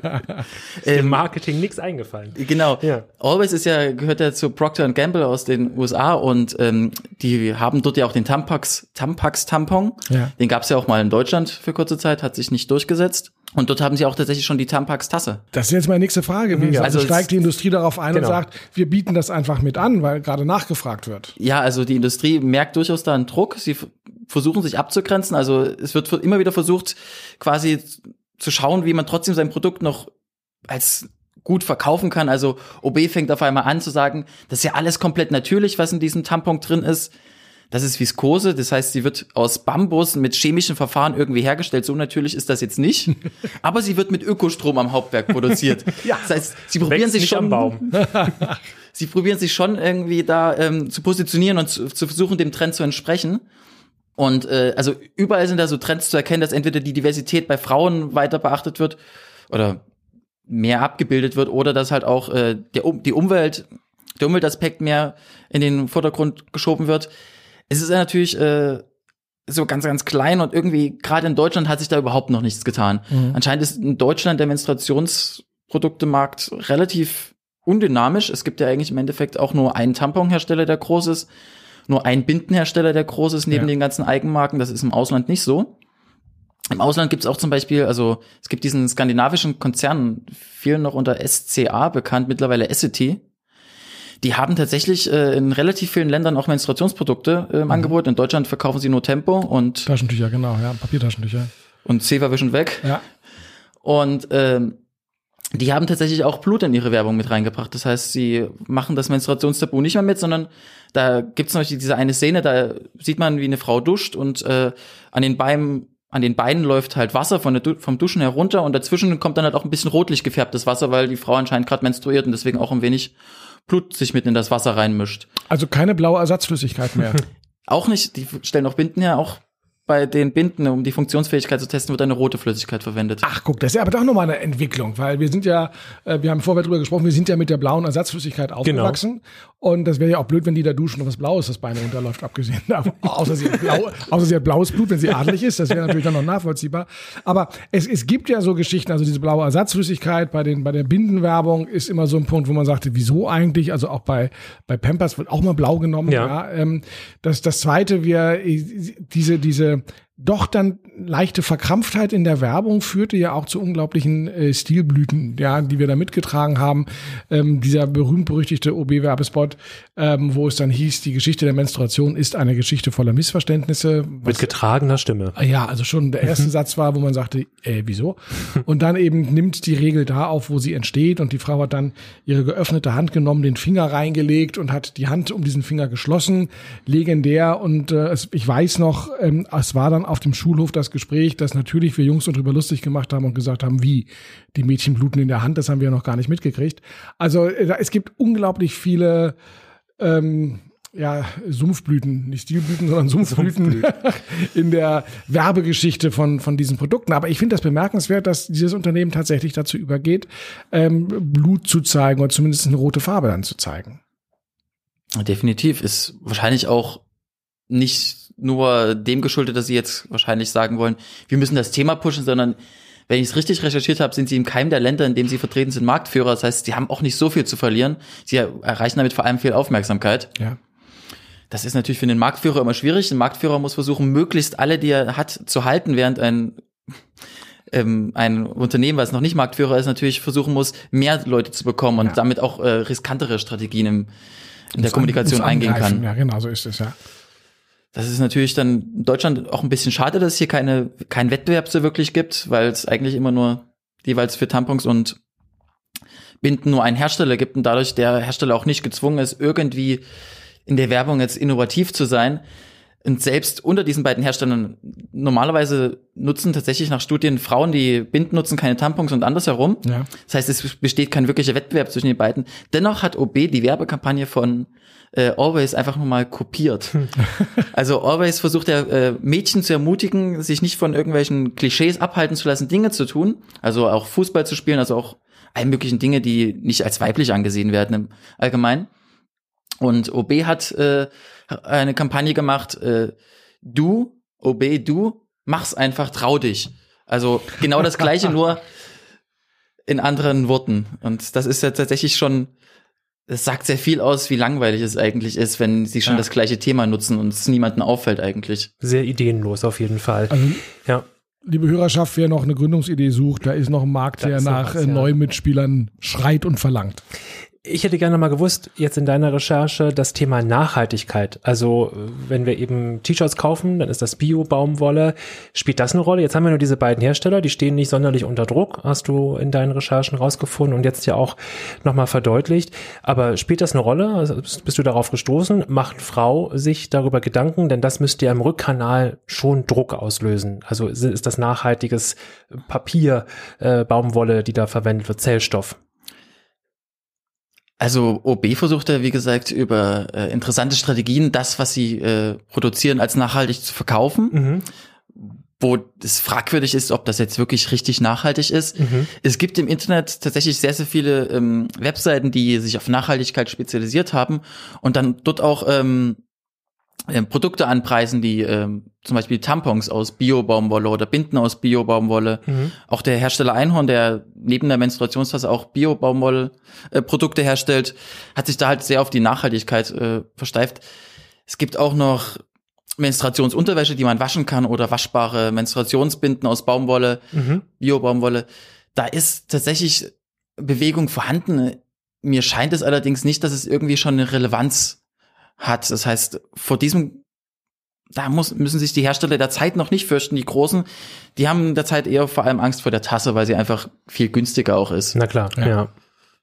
Ist dem Marketing nichts eingefallen. Genau. Ja. Always ist ja, gehört ja zu Procter and Gamble aus den U S A, und ähm, die haben dort ja auch den Tampax, Tampax Tampon. Ja. Den gab es ja auch mal in Deutschland für kurze Zeit, hat sich nicht durchgesetzt. Und dort haben sie auch tatsächlich schon die Tampax-Tasse. Das ist jetzt meine nächste Frage. Mhm. Also, also steigt die Industrie darauf ein, genau, und sagt, wir bieten das einfach mit an, weil gerade nachgefragt wird? Ja, also die Industrie merkt durchaus da einen Druck. Sie f- versuchen sich abzugrenzen. Also es wird immer wieder versucht, quasi zu schauen, wie man trotzdem sein Produkt noch als gut verkaufen kann. Also O B fängt auf einmal an zu sagen, das ist ja alles komplett natürlich, was in diesem Tampon drin ist. Das ist Viskose, das heißt, sie wird aus Bambus mit chemischen Verfahren irgendwie hergestellt. So natürlich ist das jetzt nicht. Aber sie wird mit Ökostrom am Hauptwerk produziert. Ja. Das heißt, sie probieren sich schon, am Baum. sie probieren sich schon irgendwie da ähm, zu positionieren und zu, zu versuchen, dem Trend zu entsprechen. Und äh, also überall sind da so Trends zu erkennen, dass entweder die Diversität bei Frauen weiter beachtet wird oder mehr abgebildet wird, oder dass halt auch äh, der die Umwelt, der Umweltaspekt mehr in den Vordergrund geschoben wird. Es ist ja natürlich äh, so ganz, ganz klein, und irgendwie, gerade in Deutschland, hat sich da überhaupt noch nichts getan. Mhm. Anscheinend ist in Deutschland der Menstruationsproduktemarkt relativ undynamisch. Es gibt ja eigentlich im Endeffekt auch nur einen Tamponhersteller, der groß ist, nur einen Bindenhersteller, der groß ist, neben ja. den ganzen Eigenmarken. Das ist im Ausland nicht so. Im Ausland gibt es auch zum Beispiel, also es gibt diesen skandinavischen Konzern, vielen noch unter S C A bekannt, mittlerweile Essity. Die haben tatsächlich äh, in relativ vielen Ländern auch Menstruationsprodukte äh, im mhm. Angebot. In Deutschland verkaufen sie nur Tempo und Taschentücher, genau, ja, Papiertaschentücher. Und Zewa wischen weg. Ja. Und ähm, die haben tatsächlich auch Blut in ihre Werbung mit reingebracht. Das heißt, sie machen das Menstruationstabu nicht mehr mit, sondern da gibt's zum Beispiel diese eine Szene, da sieht man, wie eine Frau duscht, und äh, an den Beinen An den Beinen läuft halt Wasser von der du- vom Duschen herunter, und dazwischen kommt dann halt auch ein bisschen rotlich gefärbtes Wasser, weil die Frau anscheinend gerade menstruiert und deswegen auch ein wenig Blut sich mit in das Wasser reinmischt. Also keine blaue Ersatzflüssigkeit mehr. Auch nicht, die stellen auch Binden her, auch bei den Binden, um die Funktionsfähigkeit zu testen, wird eine rote Flüssigkeit verwendet. Ach, guck, das ist ja aber doch nochmal eine Entwicklung, weil wir sind ja, äh, wir haben vorher drüber gesprochen, wir sind ja mit der blauen Ersatzflüssigkeit aufgewachsen. Genau. Und das wäre ja auch blöd, wenn die da duschen und was Blaues das Bein runterläuft, abgesehen davon. außer, sie hat blau, außer sie hat blaues Blut, wenn sie adelig ist. Das wäre natürlich dann noch nachvollziehbar. Aber es, es gibt ja so Geschichten, also diese blaue Ersatzflüssigkeit bei den bei der Bindenwerbung ist immer so ein Punkt, wo man sagte, wieso eigentlich? Also auch bei bei Pampers wird auch mal blau genommen. Ja. Ja, ähm, das, das Zweite, wir diese diese doch dann leichte Verkrampftheit in der Werbung führte ja auch zu unglaublichen äh, Stilblüten, ja, die wir da mitgetragen haben. Ähm, dieser berühmt-berüchtigte O B-Werbespot, ähm, wo es dann hieß, die Geschichte der Menstruation ist eine Geschichte voller Missverständnisse. Mit getragener Stimme. Ja, also schon der erste Satz war, wo man sagte, äh, wieso? Und dann eben nimmt die Regel da auf, wo sie entsteht, und die Frau hat dann ihre geöffnete Hand genommen, den Finger reingelegt und hat die Hand um diesen Finger geschlossen. Legendär. Und äh, es, ich weiß noch, ähm, es war dann auf dem Schulhof das Gespräch, dass natürlich wir Jungs darüber lustig gemacht haben und gesagt haben, wie, die Mädchen bluten in der Hand, das haben wir ja noch gar nicht mitgekriegt. Also äh, es gibt unglaublich viele ähm, ja, Sumpfblüten, nicht Stilblüten, sondern Sumpfblüten, Sumpfblüten. in der Werbegeschichte von von diesen Produkten. Aber ich finde das bemerkenswert, dass dieses Unternehmen tatsächlich dazu übergeht, ähm, Blut zu zeigen oder zumindest eine rote Farbe dann zu zeigen. Definitiv, ist wahrscheinlich auch nicht nur dem geschuldet, dass sie jetzt wahrscheinlich sagen wollen, wir müssen das Thema pushen, sondern wenn ich es richtig recherchiert habe, sind sie in keinem der Länder, in dem sie vertreten sind, Marktführer. Das heißt, sie haben auch nicht so viel zu verlieren. Sie erreichen damit vor allem viel Aufmerksamkeit. Ja. Das ist natürlich für den Marktführer immer schwierig. Ein Marktführer muss versuchen, möglichst alle, die er hat, zu halten, während ein ähm, ein Unternehmen, was noch nicht Marktführer ist, natürlich versuchen muss, mehr Leute zu bekommen und ja. damit auch äh, riskantere Strategien im, in der Kommunikation eingehen kann. Ja, genau, so ist es, ja. Das ist natürlich dann in Deutschland auch ein bisschen schade, dass es hier keine keinen Wettbewerb so wirklich gibt, weil es eigentlich immer nur jeweils für Tampons und Binden nur einen Hersteller gibt und dadurch der Hersteller auch nicht gezwungen ist, irgendwie in der Werbung jetzt innovativ zu sein. Und selbst unter diesen beiden Herstellern, normalerweise nutzen tatsächlich nach Studien Frauen, die Binden nutzen, keine Tampons und andersherum. Ja. Das heißt, es besteht kein wirklicher Wettbewerb zwischen den beiden. Dennoch hat O B die Werbekampagne von äh, Always einfach nur mal kopiert. Also Always versucht ja äh, Mädchen zu ermutigen, sich nicht von irgendwelchen Klischees abhalten zu lassen, Dinge zu tun. Also auch Fußball zu spielen, also auch all möglichen Dinge, die nicht als weiblich angesehen werden im Allgemeinen. Und O B hat äh, eine Kampagne gemacht, äh, du, O B, du, mach's einfach, trau dich. Also genau das Gleiche, nur in anderen Worten. Und das ist ja tatsächlich schon, das sagt sehr viel aus, wie langweilig es eigentlich ist, wenn sie schon ja. das gleiche Thema nutzen und es niemandem auffällt eigentlich. Sehr ideenlos auf jeden Fall. Also, ja. Liebe Hörerschaft, wer noch eine Gründungsidee sucht, da ist noch ein Markt, der nach was, ja. neuen Mitspielern schreit und verlangt. Ich hätte gerne mal gewusst, jetzt in deiner Recherche, das Thema Nachhaltigkeit. Also wenn wir eben T-Shirts kaufen, dann ist das Bio-Baumwolle. Spielt das eine Rolle? Jetzt haben wir nur diese beiden Hersteller, die stehen nicht sonderlich unter Druck, hast du in deinen Recherchen rausgefunden und jetzt ja auch nochmal verdeutlicht. Aber spielt das eine Rolle? Also bist du darauf gestoßen? Macht Frau sich darüber Gedanken? Denn das müsste ja im Rückkanal schon Druck auslösen. Also ist das nachhaltiges Papier, äh, Baumwolle, die da verwendet wird, Zellstoff? Also O B versucht ja, wie gesagt, über äh, interessante Strategien das, was sie äh, produzieren, als nachhaltig zu verkaufen. Mhm. Wo es fragwürdig ist, ob das jetzt wirklich richtig nachhaltig ist. Mhm. Es gibt im Internet tatsächlich sehr, sehr viele ähm, Webseiten, die sich auf Nachhaltigkeit spezialisiert haben und dann dort auch ähm, äh, Produkte anpreisen, die ähm, zum Beispiel Tampons aus Bio-Baumwolle oder Binden aus Bio-Baumwolle. Mhm. Auch der Hersteller Einhorn, der neben der Menstruationstasse auch Bio-Baumwolle-Produkte äh, herstellt, hat sich da halt sehr auf die Nachhaltigkeit äh, versteift. Es gibt auch noch Menstruationsunterwäsche, die man waschen kann oder waschbare Menstruationsbinden aus Baumwolle, mhm. Bio-Baumwolle. Da ist tatsächlich Bewegung vorhanden. Mir scheint es allerdings nicht, dass es irgendwie schon eine Relevanz hat. Das heißt, vor diesem Da muss, müssen sich die Hersteller der Zeit noch nicht fürchten. Die Großen, die haben derzeit eher vor allem Angst vor der Tasse, weil sie einfach viel günstiger auch ist. Na klar, ja. ja.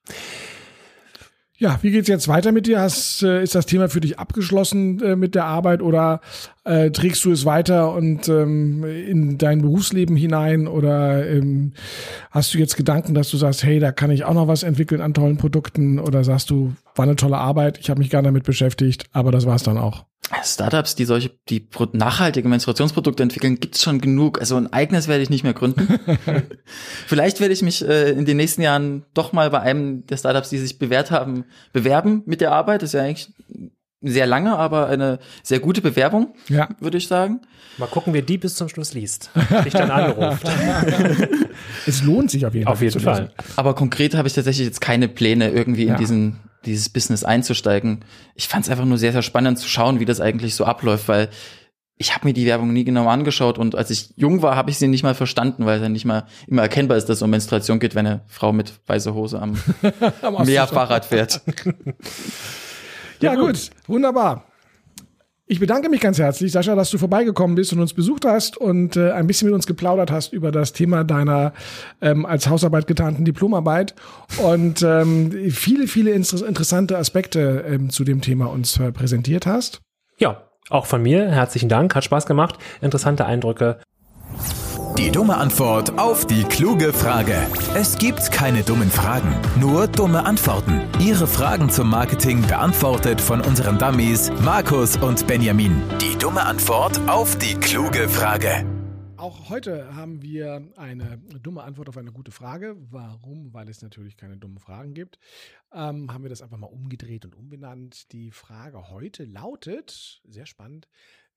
Ja, wie geht's jetzt weiter mit dir? Hast, äh, ist das Thema für dich abgeschlossen äh, mit der Arbeit oder äh, trägst du es weiter und ähm, in dein Berufsleben hinein oder ähm, hast du jetzt Gedanken, dass du sagst, hey, da kann ich auch noch was entwickeln an tollen Produkten oder sagst du, war eine tolle Arbeit, ich habe mich gerne damit beschäftigt, aber das war's dann auch? Startups, die solche, die nachhaltige Menstruationsprodukte entwickeln, gibt's schon genug. Also ein eigenes werde ich nicht mehr gründen. Vielleicht werde ich mich äh, in den nächsten Jahren doch mal bei einem der Startups, die sich bewährt haben, bewerben mit der Arbeit. Das ist ja eigentlich sehr lange, aber eine sehr gute Bewerbung, ja. würde ich sagen. Mal gucken, wer die bis zum Schluss liest, dich dann anruft. Es lohnt sich auf jeden Fall. Auf jeden Fall. Aber konkret habe ich tatsächlich jetzt keine Pläne, irgendwie ja. in diesen dieses Business einzusteigen. Ich fand es einfach nur sehr, sehr spannend zu schauen, wie das eigentlich so abläuft, weil ich habe mir die Werbung nie genau angeschaut und als ich jung war, habe ich sie nicht mal verstanden, weil es ja nicht mal immer erkennbar ist, dass es um Menstruation geht, wenn eine Frau mit weißer Hose am, am Meerfahrrad fährt. Ja, gut. gut, wunderbar. Ich bedanke mich ganz herzlich, Sascha, dass du vorbeigekommen bist und uns besucht hast und äh, ein bisschen mit uns geplaudert hast über das Thema deiner ähm, als Hausarbeit getarnten Diplomarbeit und ähm, viele, viele inter- interessante Aspekte ähm, zu dem Thema uns äh, präsentiert hast. Ja, auch von mir herzlichen Dank, hat Spaß gemacht, interessante Eindrücke. Die dumme Antwort auf die kluge Frage. Es gibt keine dummen Fragen, nur dumme Antworten. Ihre Fragen zum Marketing beantwortet von unseren Dummies Markus und Benjamin. Die dumme Antwort auf die kluge Frage. Auch heute haben wir eine dumme Antwort auf eine gute Frage. Warum? Weil es natürlich keine dummen Fragen gibt. Ähm, haben wir das einfach mal umgedreht und umbenannt. Die Frage heute lautet, sehr spannend,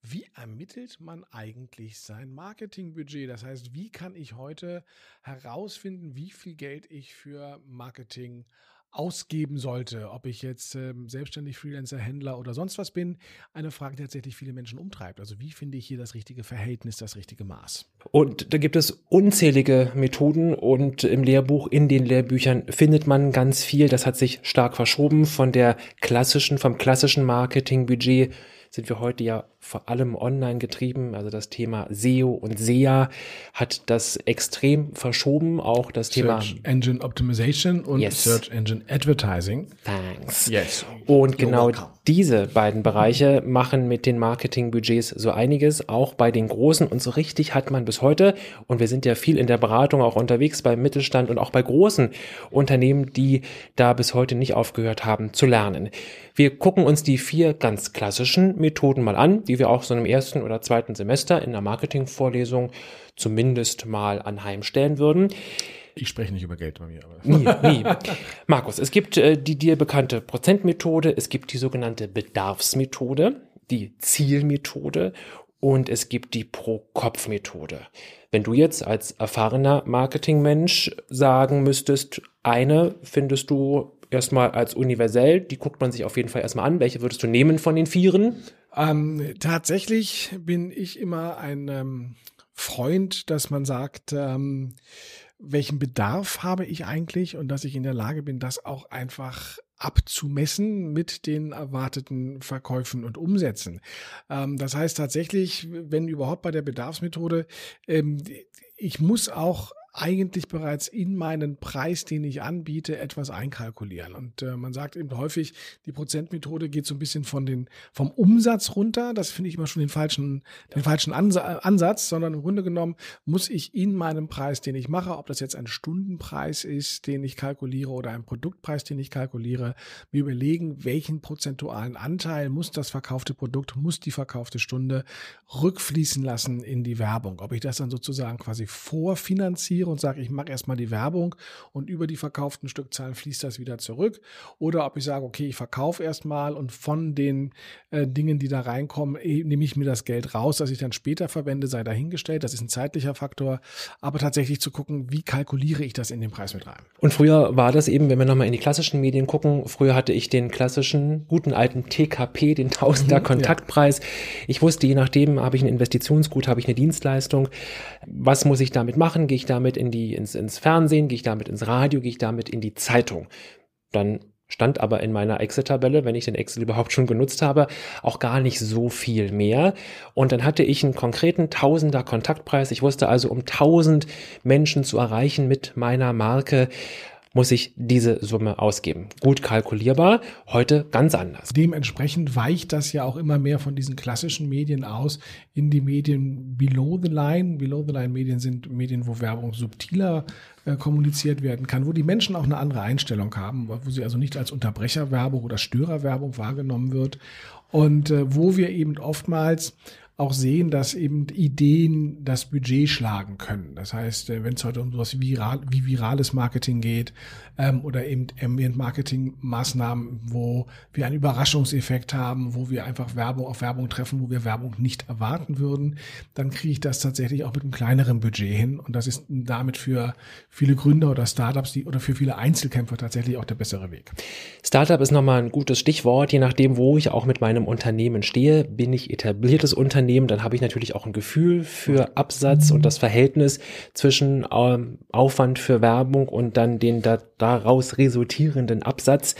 Wie ermittelt man eigentlich sein Marketingbudget? Das heißt, wie kann ich heute herausfinden, wie viel Geld ich für Marketing ausgeben sollte? Ob ich jetzt ähm, selbstständig Freelancer, Händler oder sonst was bin? Eine Frage, die tatsächlich viele Menschen umtreibt. Also wie finde ich hier das richtige Verhältnis, das richtige Maß? Und da gibt es unzählige Methoden und im Lehrbuch, in den Lehrbüchern findet man ganz viel. Das hat sich stark verschoben von der klassischen, vom klassischen Marketingbudget. Sind wir heute ja vor allem online getrieben. Also das Thema S E O und S E A hat das extrem verschoben. Auch das Thema Search Engine Optimization und yes. Search Engine Advertising. Thanks. Yes. Und You're genau welcome. diese beiden Bereiche machen mit den Marketingbudgets so einiges, auch bei den Großen. Und so richtig hat man bis heute, und wir sind ja viel in der Beratung auch unterwegs beim Mittelstand und auch bei großen Unternehmen, die da bis heute nicht aufgehört haben zu lernen. Wir gucken uns die vier ganz klassischen Methoden mal an, die wir auch so im ersten oder zweiten Semester in der Marketingvorlesung zumindest mal anheimstellen würden. Ich spreche nicht über Geld bei mir. Aber Nie, nie. Markus, es gibt äh, die dir bekannte Prozentmethode, es gibt die sogenannte Bedarfsmethode, die Zielmethode und es gibt die Pro-Kopf-Methode. Wenn du jetzt als erfahrener Marketingmensch sagen müsstest, eine findest du erstmal als universell, die guckt man sich auf jeden Fall erstmal an. Welche würdest du nehmen von den Vieren? Ähm, tatsächlich bin ich immer ein ähm, Freund, dass man sagt, ähm, welchen Bedarf habe ich eigentlich und dass ich in der Lage bin, das auch einfach abzumessen mit den erwarteten Verkäufen und Umsätzen. Ähm, das heißt tatsächlich, wenn überhaupt bei der Bedarfsmethode, ähm, ich muss auch eigentlich bereits in meinen Preis, den ich anbiete, etwas einkalkulieren. Und äh, man sagt eben häufig, die Prozentmethode geht so ein bisschen von den, vom Umsatz runter. Das finde ich immer schon den falschen, den falschen Ansa- Ansatz, sondern im Grunde genommen muss ich in meinem Preis, den ich mache, ob das jetzt ein Stundenpreis ist, den ich kalkuliere oder ein Produktpreis, den ich kalkuliere, mir überlegen, welchen prozentualen Anteil muss das verkaufte Produkt, muss die verkaufte Stunde rückfließen lassen in die Werbung. Ob ich das dann sozusagen quasi vorfinanziere und sage, ich mache erstmal die Werbung und über die verkauften Stückzahlen fließt das wieder zurück. Oder ob ich sage, okay, ich verkaufe erstmal und von den äh, Dingen, die da reinkommen, eh, nehme ich mir das Geld raus, das ich dann später verwende, sei dahingestellt. Das ist ein zeitlicher Faktor. Aber tatsächlich zu gucken, wie kalkuliere ich das in den Preis mit rein. Und früher war das eben, wenn wir nochmal in die klassischen Medien gucken, früher hatte ich den klassischen, guten alten T K P, den Tausender mhm, Kontaktpreis. Ja. Ich wusste, je nachdem, habe ich ein Investitionsgut, habe ich eine Dienstleistung. Was muss ich damit machen? Gehe ich damit in die, ins, ins Fernsehen? Gehe ich damit ins Radio? Gehe ich damit in die Zeitung? Dann stand aber in meiner Excel-Tabelle, wenn ich den Excel überhaupt schon genutzt habe, auch gar nicht so viel mehr. Und dann hatte ich einen konkreten Tausender Kontaktpreis. Ich wusste also, um tausend Menschen zu erreichen mit meiner Marke, muss ich diese Summe ausgeben. Gut kalkulierbar, heute ganz anders. Dementsprechend weicht das ja auch immer mehr von diesen klassischen Medien aus in die Medien below the line. Below the line Medien sind Medien, wo Werbung subtiler äh, kommuniziert werden kann, wo die Menschen auch eine andere Einstellung haben, wo sie also nicht als Unterbrecherwerbung oder Störerwerbung wahrgenommen wird und äh, wo wir eben oftmals auch sehen, dass eben Ideen das Budget schlagen können. Das heißt, wenn es heute um sowas wie, viral, wie virales Marketing geht ähm, oder eben Ambient-Marketing-Maßnahmen, wo wir einen Überraschungseffekt haben, wo wir einfach Werbung auf Werbung treffen, wo wir Werbung nicht erwarten würden, dann kriege ich das tatsächlich auch mit einem kleineren Budget hin. Und das ist damit für viele Gründer oder Startups die, oder für viele Einzelkämpfer tatsächlich auch der bessere Weg. Startup ist nochmal ein gutes Stichwort. Je nachdem, wo ich auch mit meinem Unternehmen stehe, bin ich etabliertes Unternehmen, dann habe ich natürlich auch ein Gefühl für Absatz und das Verhältnis zwischen ähm, Aufwand für Werbung und dann den da, daraus resultierenden Absatz.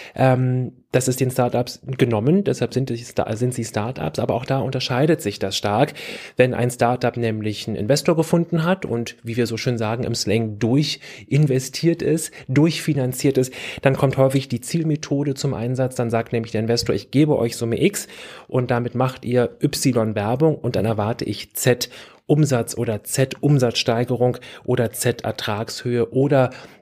Ähm, das ist den Startups genommen, deshalb sind, die, sind sie Startups, aber auch da unterscheidet sich das stark. Wenn ein Startup nämlich einen Investor gefunden hat und, wie wir so schön sagen, im Slang durchinvestiert ist, durchfinanziert ist, dann kommt häufig die Zielmethode zum Einsatz. Dann sagt nämlich der Investor, ich gebe euch Summe X und damit macht ihr Y Werbung und dann erwarte ich Z Umsatz oder Z Umsatzsteigerung oder Z Ertragshöhe oder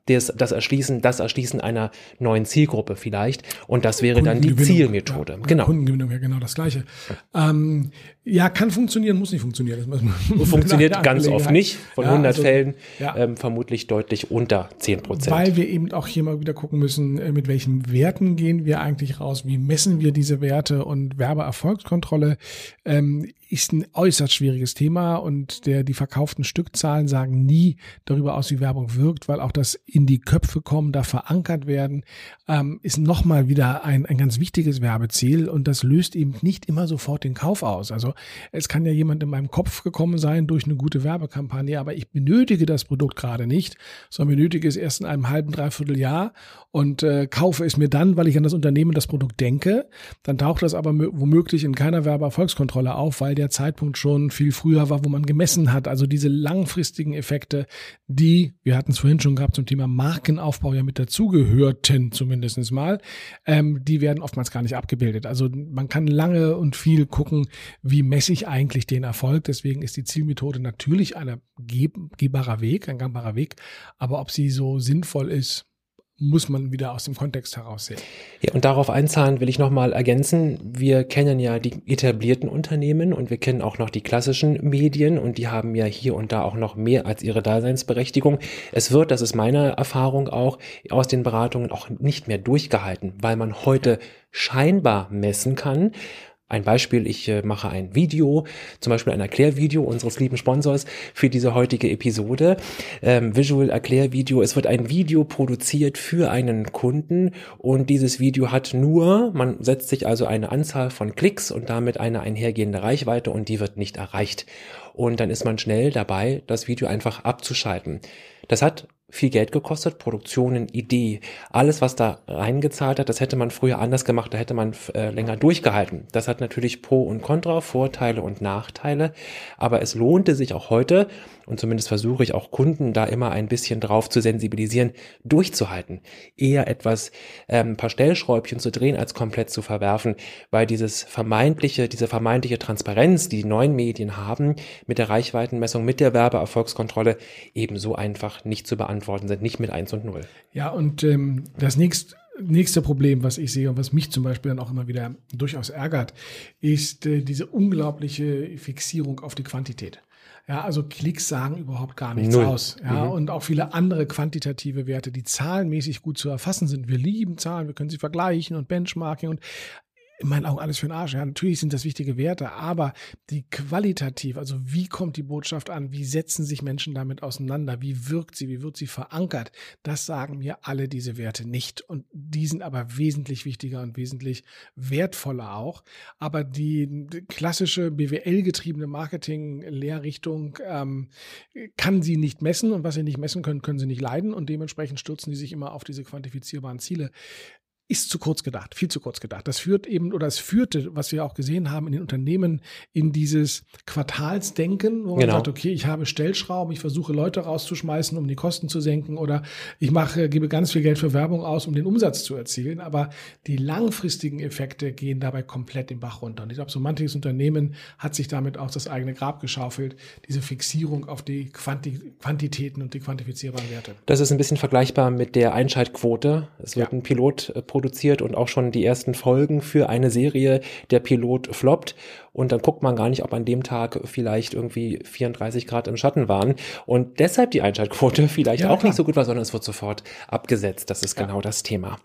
das, das Erschließen, das Erschließen einer neuen Zielgruppe vielleicht. Und das wäre dann die Zielmethode. Ja, genau. Kundengewinnung, ja, genau das Gleiche. Ja, ähm, ja kann funktionieren, muss nicht funktionieren. Das funktioniert ganz oft nicht. Von ja, hundert also, Fällen ja. ähm, vermutlich deutlich unter zehn Prozent. Weil wir eben auch hier mal wieder gucken müssen, mit welchen Werten gehen wir eigentlich raus, wie messen wir diese Werte, und Werbeerfolgskontrolle ähm, ist ein äußerst schwieriges Thema, und der die verkauften Stückzahlen sagen nie darüber aus, wie Werbung wirkt, weil auch das in die Köpfe kommen, da verankert werden, ähm, ist nochmal wieder ein, ein ganz wichtiges Werbeziel, und das löst eben nicht immer sofort den Kauf aus. Also es kann ja jemand in meinem Kopf gekommen sein durch eine gute Werbekampagne, aber ich benötige das Produkt gerade nicht, sondern benötige es erst in einem halben, dreiviertel Jahr und äh, kaufe es mir dann, weil ich an das Unternehmen, das Produkt denke. Dann taucht das aber womöglich in keiner Werbeerfolgskontrolle auf, weil der Zeitpunkt schon viel früher war, wo man gemessen hat. Also diese langfristigen Effekte, die, wir hatten es vorhin schon gehabt, zum Thema Markenaufbau ja mit dazugehörten, zumindest mal, ähm, die werden oftmals gar nicht abgebildet. Also man kann lange und viel gucken, wie messe ich eigentlich den Erfolg. Deswegen ist die Zielmethode natürlich ein gehbarer Weg, ein gangbarer Weg. Aber ob sie so sinnvoll ist, muss man wieder aus dem Kontext heraussehen. Ja, und darauf einzahlen will ich nochmal ergänzen. Wir kennen ja die etablierten Unternehmen und wir kennen auch noch die klassischen Medien, und die haben ja hier und da auch noch mehr als ihre Daseinsberechtigung. Es wird, das ist meine Erfahrung auch, aus den Beratungen auch nicht mehr durchgehalten, weil man heute scheinbar messen kann. Ein Beispiel, ich äh, mache ein Video, zum Beispiel ein Erklärvideo unseres lieben Sponsors für diese heutige Episode, ähm, Visual Erklärvideo. Es wird ein Video produziert für einen Kunden, und dieses Video hat nur, man setzt sich also eine Anzahl von Klicks und damit eine einhergehende Reichweite, und die wird nicht erreicht. Und dann ist man schnell dabei, das Video einfach abzuschalten. Das hat viel Geld gekostet, Produktionen, Idee, alles, was da reingezahlt hat, das hätte man früher anders gemacht, da hätte man äh, länger durchgehalten. Das hat natürlich Pro und Contra, Vorteile und Nachteile, aber es lohnte sich auch heute, und zumindest versuche ich auch Kunden da immer ein bisschen drauf zu sensibilisieren, durchzuhalten. Eher etwas, ähm, ein paar Stellschräubchen zu drehen, als komplett zu verwerfen, weil dieses vermeintliche, diese vermeintliche Transparenz, die die neuen Medien haben, mit der Reichweitenmessung, mit der Werbeerfolgskontrolle eben so einfach nicht zu beantworten sind, nicht mit eins und null. Ja, und ähm, das nächste Nächste Problem, was ich sehe und was mich zum Beispiel dann auch immer wieder durchaus ärgert, ist äh, diese unglaubliche Fixierung auf die Quantität. Ja, also Klicks sagen überhaupt gar nichts Null. aus. Ja, mhm. Und auch viele andere quantitative Werte, die zahlenmäßig gut zu erfassen sind. Wir lieben Zahlen, wir können sie vergleichen und Benchmarking und in meinen Augen alles für den Arsch. Ja, natürlich sind das wichtige Werte, aber die qualitativ, also wie kommt die Botschaft an, wie setzen sich Menschen damit auseinander, wie wirkt sie, wie wird sie verankert, das sagen mir alle diese Werte nicht. Und die sind aber wesentlich wichtiger und wesentlich wertvoller auch. Aber die klassische B W L-getriebene Marketing-Lehrrichtung ähm, kann sie nicht messen, und was sie nicht messen können, können sie nicht leiden, und dementsprechend stürzen die sich immer auf diese quantifizierbaren Ziele. Ist zu kurz gedacht, viel zu kurz gedacht. Das führt eben, oder es führte, was wir auch gesehen haben in den Unternehmen, in dieses Quartalsdenken, wo man genau. sagt, okay, ich habe Stellschrauben, ich versuche Leute rauszuschmeißen, um die Kosten zu senken, oder ich mache, gebe ganz viel Geld für Werbung aus, um den Umsatz zu erzielen. Aber die langfristigen Effekte gehen dabei komplett den Bach runter. Und ich glaube, so manches Unternehmen hat sich damit auch das eigene Grab geschaufelt, diese Fixierung auf die Quanti- Quantitäten und die quantifizierbaren Werte. Das ist ein bisschen vergleichbar mit der Einschaltquote. Es wird ja. ein Pilot produziert und auch schon die ersten Folgen für eine Serie, der Pilot floppt, und dann guckt man gar nicht, ob an dem Tag vielleicht irgendwie vierunddreißig Grad im Schatten waren und deshalb die Einschaltquote vielleicht ja, auch klar. nicht so gut war, sondern es wird sofort abgesetzt. Das ist ja. genau das Thema.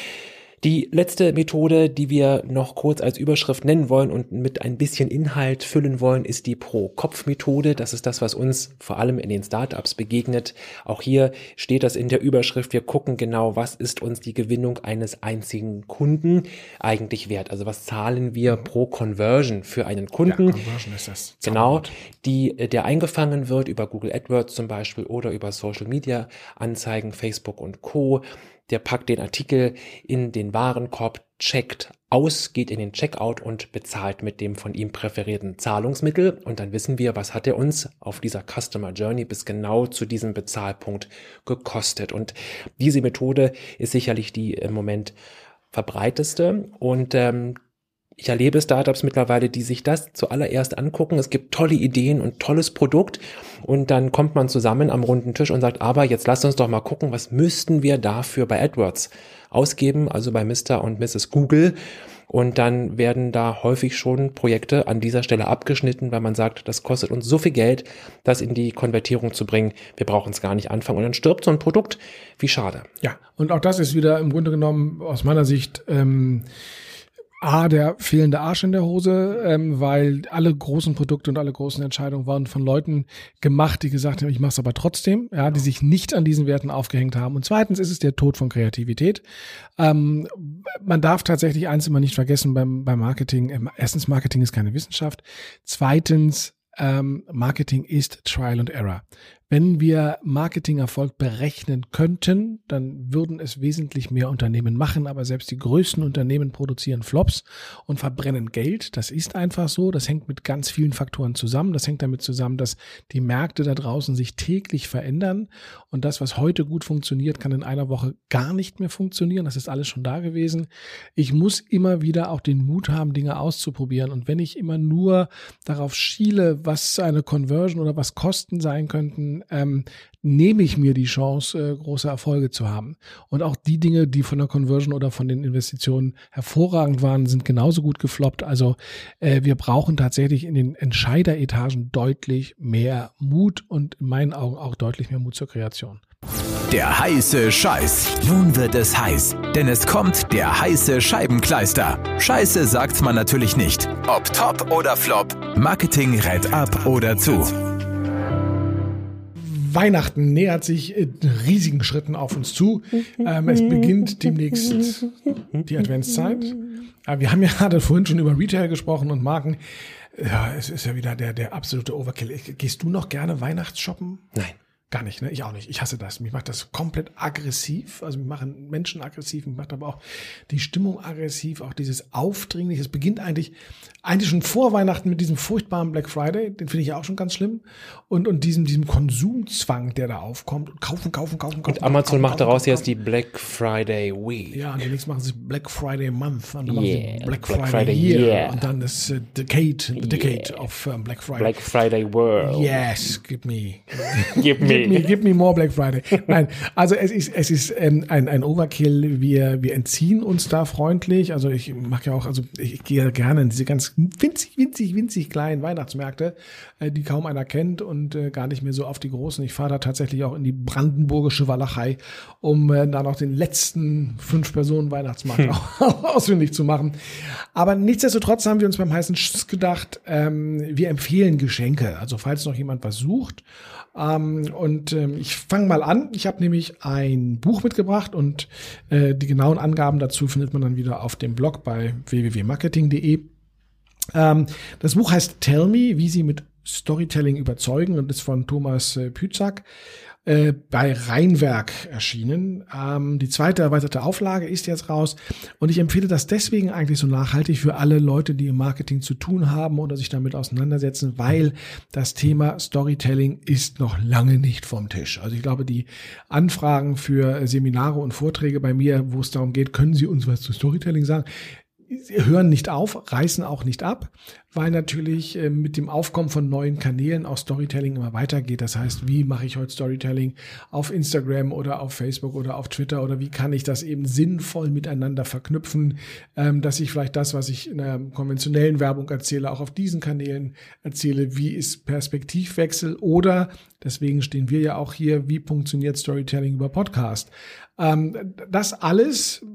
Die letzte Methode, die wir noch kurz als Überschrift nennen wollen und mit ein bisschen Inhalt füllen wollen, ist die Pro-Kopf-Methode. Das ist das, was uns vor allem in den Startups begegnet. Auch hier steht das in der Überschrift. Wir gucken genau, was ist uns die Gewinnung eines einzigen Kunden eigentlich wert? Also was zahlen wir pro Conversion für einen Kunden? Ja, Conversion ist das. Genau, die, der eingefangen wird über Google AdWords zum Beispiel oder über Social Media Anzeigen, Facebook und Co. Der packt den Artikel in den Warenkorb, checkt aus, geht in den Checkout und bezahlt mit dem von ihm präferierten Zahlungsmittel. Und dann wissen wir, was hat er uns auf dieser Customer Journey bis genau zu diesem Bezahlpunkt gekostet. Und diese Methode ist sicherlich die im Moment verbreiteste. Und ähm, Ich erlebe Startups mittlerweile, die sich das zuallererst angucken. Es gibt tolle Ideen und tolles Produkt und dann kommt man zusammen am runden Tisch und sagt, aber jetzt lasst uns doch mal gucken, was müssten wir dafür bei AdWords ausgeben, also bei Mister und Misses Google. Und dann werden da häufig schon Projekte an dieser Stelle abgeschnitten, weil man sagt, das kostet uns so viel Geld, das in die Konvertierung zu bringen. Wir brauchen es gar nicht anfangen. Und dann stirbt so ein Produkt. Wie schade. Ja, und auch das ist wieder im Grunde genommen aus meiner Sicht ähm, A, der fehlende Arsch in der Hose, ähm, weil alle großen Produkte und alle großen Entscheidungen waren von Leuten gemacht, die gesagt haben, ich mache es aber trotzdem, ja, die sich nicht an diesen Werten aufgehängt haben. Und zweitens ist es der Tod von Kreativität. Ähm, man darf tatsächlich eins immer nicht vergessen beim, beim Marketing. Erstens, Marketing ist keine Wissenschaft. Zweitens, ähm, Marketing ist Trial and Error. Wenn wir Marketingerfolg berechnen könnten, dann würden es wesentlich mehr Unternehmen machen, aber selbst die größten Unternehmen produzieren Flops und verbrennen Geld. Das ist einfach so. Das hängt mit ganz vielen Faktoren zusammen. Das hängt damit zusammen, dass die Märkte da draußen sich täglich verändern und das, was heute gut funktioniert, kann in einer Woche gar nicht mehr funktionieren. Das ist alles schon da gewesen. Ich muss immer wieder auch den Mut haben, Dinge auszuprobieren, und wenn ich immer nur darauf schiele, was eine Conversion oder was Kosten sein könnten, Ähm, nehme ich mir die Chance, äh, große Erfolge zu haben. Und auch die Dinge, die von der Conversion oder von den Investitionen hervorragend waren, sind genauso gut gefloppt. Also äh, wir brauchen tatsächlich in den Entscheideretagen deutlich mehr Mut und in meinen Augen auch deutlich mehr Mut zur Kreation. Der heiße Scheiß. Nun wird es heiß, denn es kommt der heiße Scheibenkleister. Scheiße sagt man natürlich nicht. Ob top oder flop, Marketing rät ab oder zu. Weihnachten nähert sich in riesigen Schritten auf uns zu. Ähm, es beginnt demnächst die Adventszeit. Aber wir haben ja gerade vorhin schon über Retail gesprochen und Marken. Ja, es ist ja wieder der, der absolute Overkill. Gehst du noch gerne Weihnachtsshoppen? Nein. Gar nicht, ne? Ich auch nicht. Ich hasse das. Mich macht das komplett aggressiv. Also mich machen Menschen aggressiv, mich macht aber auch die Stimmung aggressiv, auch dieses Aufdringliche. Es beginnt eigentlich, eigentlich schon vor Weihnachten mit diesem furchtbaren Black Friday. Den finde ich ja auch schon ganz schlimm. Und, und diesem, diesem Konsumzwang, der da aufkommt. Und kaufen, kaufen, kaufen, kaufen. Und Amazon kaufen, macht kaufen, daraus kaufen, jetzt kaufen. die Black Friday Week. Ja, und demnächst machen sie Black Friday Month. Und dann machen Yeah. sie Black, Black Friday, Friday Year. Year. Und dann das uh, Decade, the Yeah. Decade of um, Black Friday. Black Friday World. Yes, give me. Gib Give me, mir. give me more Black Friday. Nein, also es ist, es ist ähm, ein, ein Overkill. Wir, wir entziehen uns da freundlich. Also ich mache ja auch, also ich, ich gehe gerne in diese ganz winzig, winzig, winzig kleinen Weihnachtsmärkte, äh, die kaum einer kennt und äh, gar nicht mehr so auf die großen. Ich fahre da tatsächlich auch in die brandenburgische Walachei, um äh, da noch den letzten fünf Personen Weihnachtsmarkt hm. ausfindig zu machen. Aber nichtsdestotrotz haben wir uns beim heißen Schiss gedacht, ähm, wir empfehlen Geschenke. Also falls noch jemand was sucht. Um, und ähm, ich fange mal an. Ich habe nämlich ein Buch mitgebracht und äh, die genauen Angaben dazu findet man dann wieder auf dem Blog bei w w w punkt marketing punkt de. Ähm, das Buch heißt Tell Me, wie Sie mit Storytelling überzeugen und ist von Thomas äh, Pützak äh, bei Rheinwerk erschienen. Ähm, die zweite erweiterte Auflage ist jetzt raus und ich empfehle das deswegen eigentlich so nachhaltig für alle Leute, die im Marketing zu tun haben oder sich damit auseinandersetzen, weil das Thema Storytelling ist noch lange nicht vom Tisch. Also ich glaube, die Anfragen für Seminare und Vorträge bei mir, wo es darum geht, können Sie uns was zu Storytelling sagen, hören nicht auf, reißen auch nicht ab, weil natürlich äh, mit dem Aufkommen von neuen Kanälen auch Storytelling immer weitergeht. Das heißt, wie mache ich heute Storytelling auf Instagram oder auf Facebook oder auf Twitter oder wie kann ich das eben sinnvoll miteinander verknüpfen, ähm, dass ich vielleicht das, was ich in der konventionellen Werbung erzähle, auch auf diesen Kanälen erzähle. Wie ist Perspektivwechsel oder, deswegen stehen wir ja auch hier, wie funktioniert Storytelling über Podcast? Ähm, das alles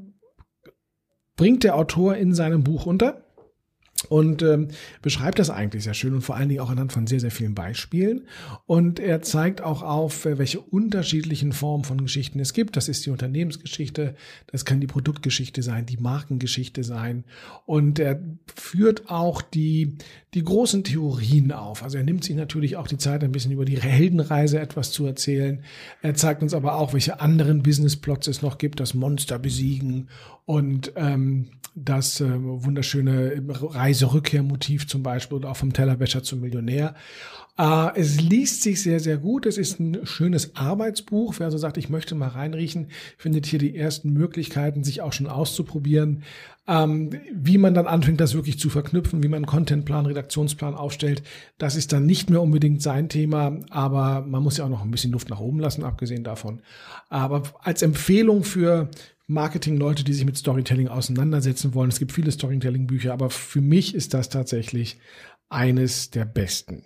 bringt der Autor in seinem Buch unter und ähm, beschreibt das eigentlich sehr schön und vor allen Dingen auch anhand von sehr, sehr vielen Beispielen. Und er zeigt auch auf, welche unterschiedlichen Formen von Geschichten es gibt. Das ist die Unternehmensgeschichte, das kann die Produktgeschichte sein, die Markengeschichte sein. Und er führt auch die, die großen Theorien auf. Also er nimmt sich natürlich auch die Zeit, ein bisschen über die Heldenreise etwas zu erzählen. Er zeigt uns aber auch, welche anderen Businessplots es noch gibt, das Monster besiegen und ähm, das äh, wunderschöne Reisen Reiserückkehrmotiv zum Beispiel oder auch vom Tellerwäscher zum Millionär. Äh, es liest sich sehr, sehr gut. Es ist ein schönes Arbeitsbuch. Wer also sagt, ich möchte mal reinriechen, findet hier die ersten Möglichkeiten, sich auch schon auszuprobieren, ähm, wie man dann anfängt, das wirklich zu verknüpfen, wie man einen Contentplan, Redaktionsplan aufstellt. Das ist dann nicht mehr unbedingt sein Thema, aber man muss ja auch noch ein bisschen Luft nach oben lassen, abgesehen davon. Aber als Empfehlung für Marketing-Leute, die sich mit Storytelling auseinandersetzen wollen. Es gibt viele Storytelling-Bücher, aber für mich ist das tatsächlich eines der besten.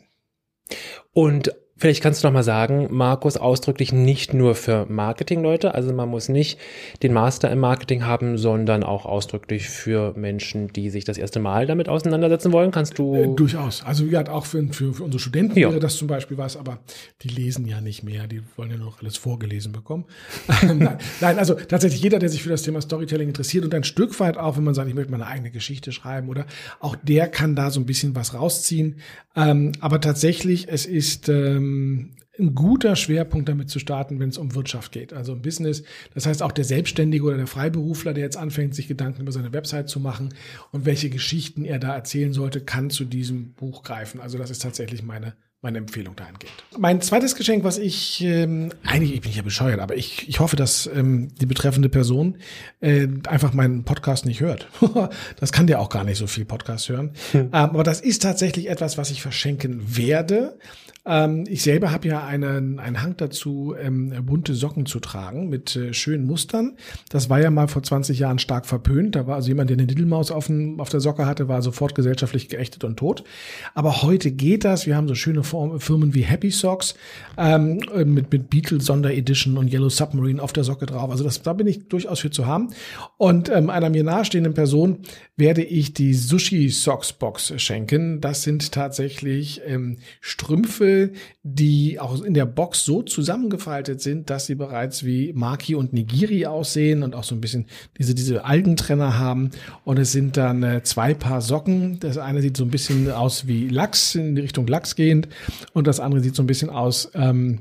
Und vielleicht kannst du noch mal sagen, Markus, ausdrücklich nicht nur für Marketing-Leute, also man muss nicht den Master im Marketing haben, sondern auch ausdrücklich für Menschen, die sich das erste Mal damit auseinandersetzen wollen. Kannst du? Äh, durchaus. Also ja, auch für, für, für unsere Studenten ja. wäre das zum Beispiel was, aber die lesen ja nicht mehr, die wollen ja nur noch alles vorgelesen bekommen. nein, nein, also tatsächlich jeder, der sich für das Thema Storytelling interessiert und ein Stück weit auch, wenn man sagt, ich möchte meine eigene Geschichte schreiben, oder auch der kann da so ein bisschen was rausziehen. Ähm, aber tatsächlich, es ist ähm, ein guter Schwerpunkt damit zu starten, wenn es um Wirtschaft geht, also um Business. Das heißt, auch der Selbstständige oder der Freiberufler, der jetzt anfängt, sich Gedanken über seine Website zu machen und welche Geschichten er da erzählen sollte, kann zu diesem Buch greifen. Also das ist tatsächlich meine meine Empfehlung dahingehend. Mein zweites Geschenk, was ich, ähm, eigentlich ich bin ich ja bescheuert, aber ich, ich hoffe, dass ähm, die betreffende Person äh, einfach meinen Podcast nicht hört. Das kann der auch gar nicht so viel Podcast hören. Hm. Ähm, aber das ist tatsächlich etwas, was ich verschenken werde. Ähm, ich selber habe ja einen, einen Hang dazu, ähm, bunte Socken zu tragen mit äh, schönen Mustern. Das war ja mal vor zwanzig Jahren stark verpönt. Da war also jemand, der eine Diddlemaus auf, dem, auf der Socke hatte, war sofort gesellschaftlich geächtet und tot. Aber heute geht das. Wir haben so schöne Firmen wie Happy Socks ähm, mit, mit Beetle Sonderedition und Yellow Submarine auf der Socke drauf. Also das, da bin ich durchaus für zu haben. Und ähm, einer mir nahestehenden Person werde ich die Sushi Socks Box schenken. Das sind tatsächlich ähm, Strümpfe, die auch in der Box so zusammengefaltet sind, dass sie bereits wie Maki und Nigiri aussehen und auch so ein bisschen diese, diese Algentrenner haben. Und es sind dann äh, zwei Paar Socken. Das eine sieht so ein bisschen aus wie Lachs, in die Richtung Lachs gehend. Und das andere sieht so ein bisschen aus, ähm,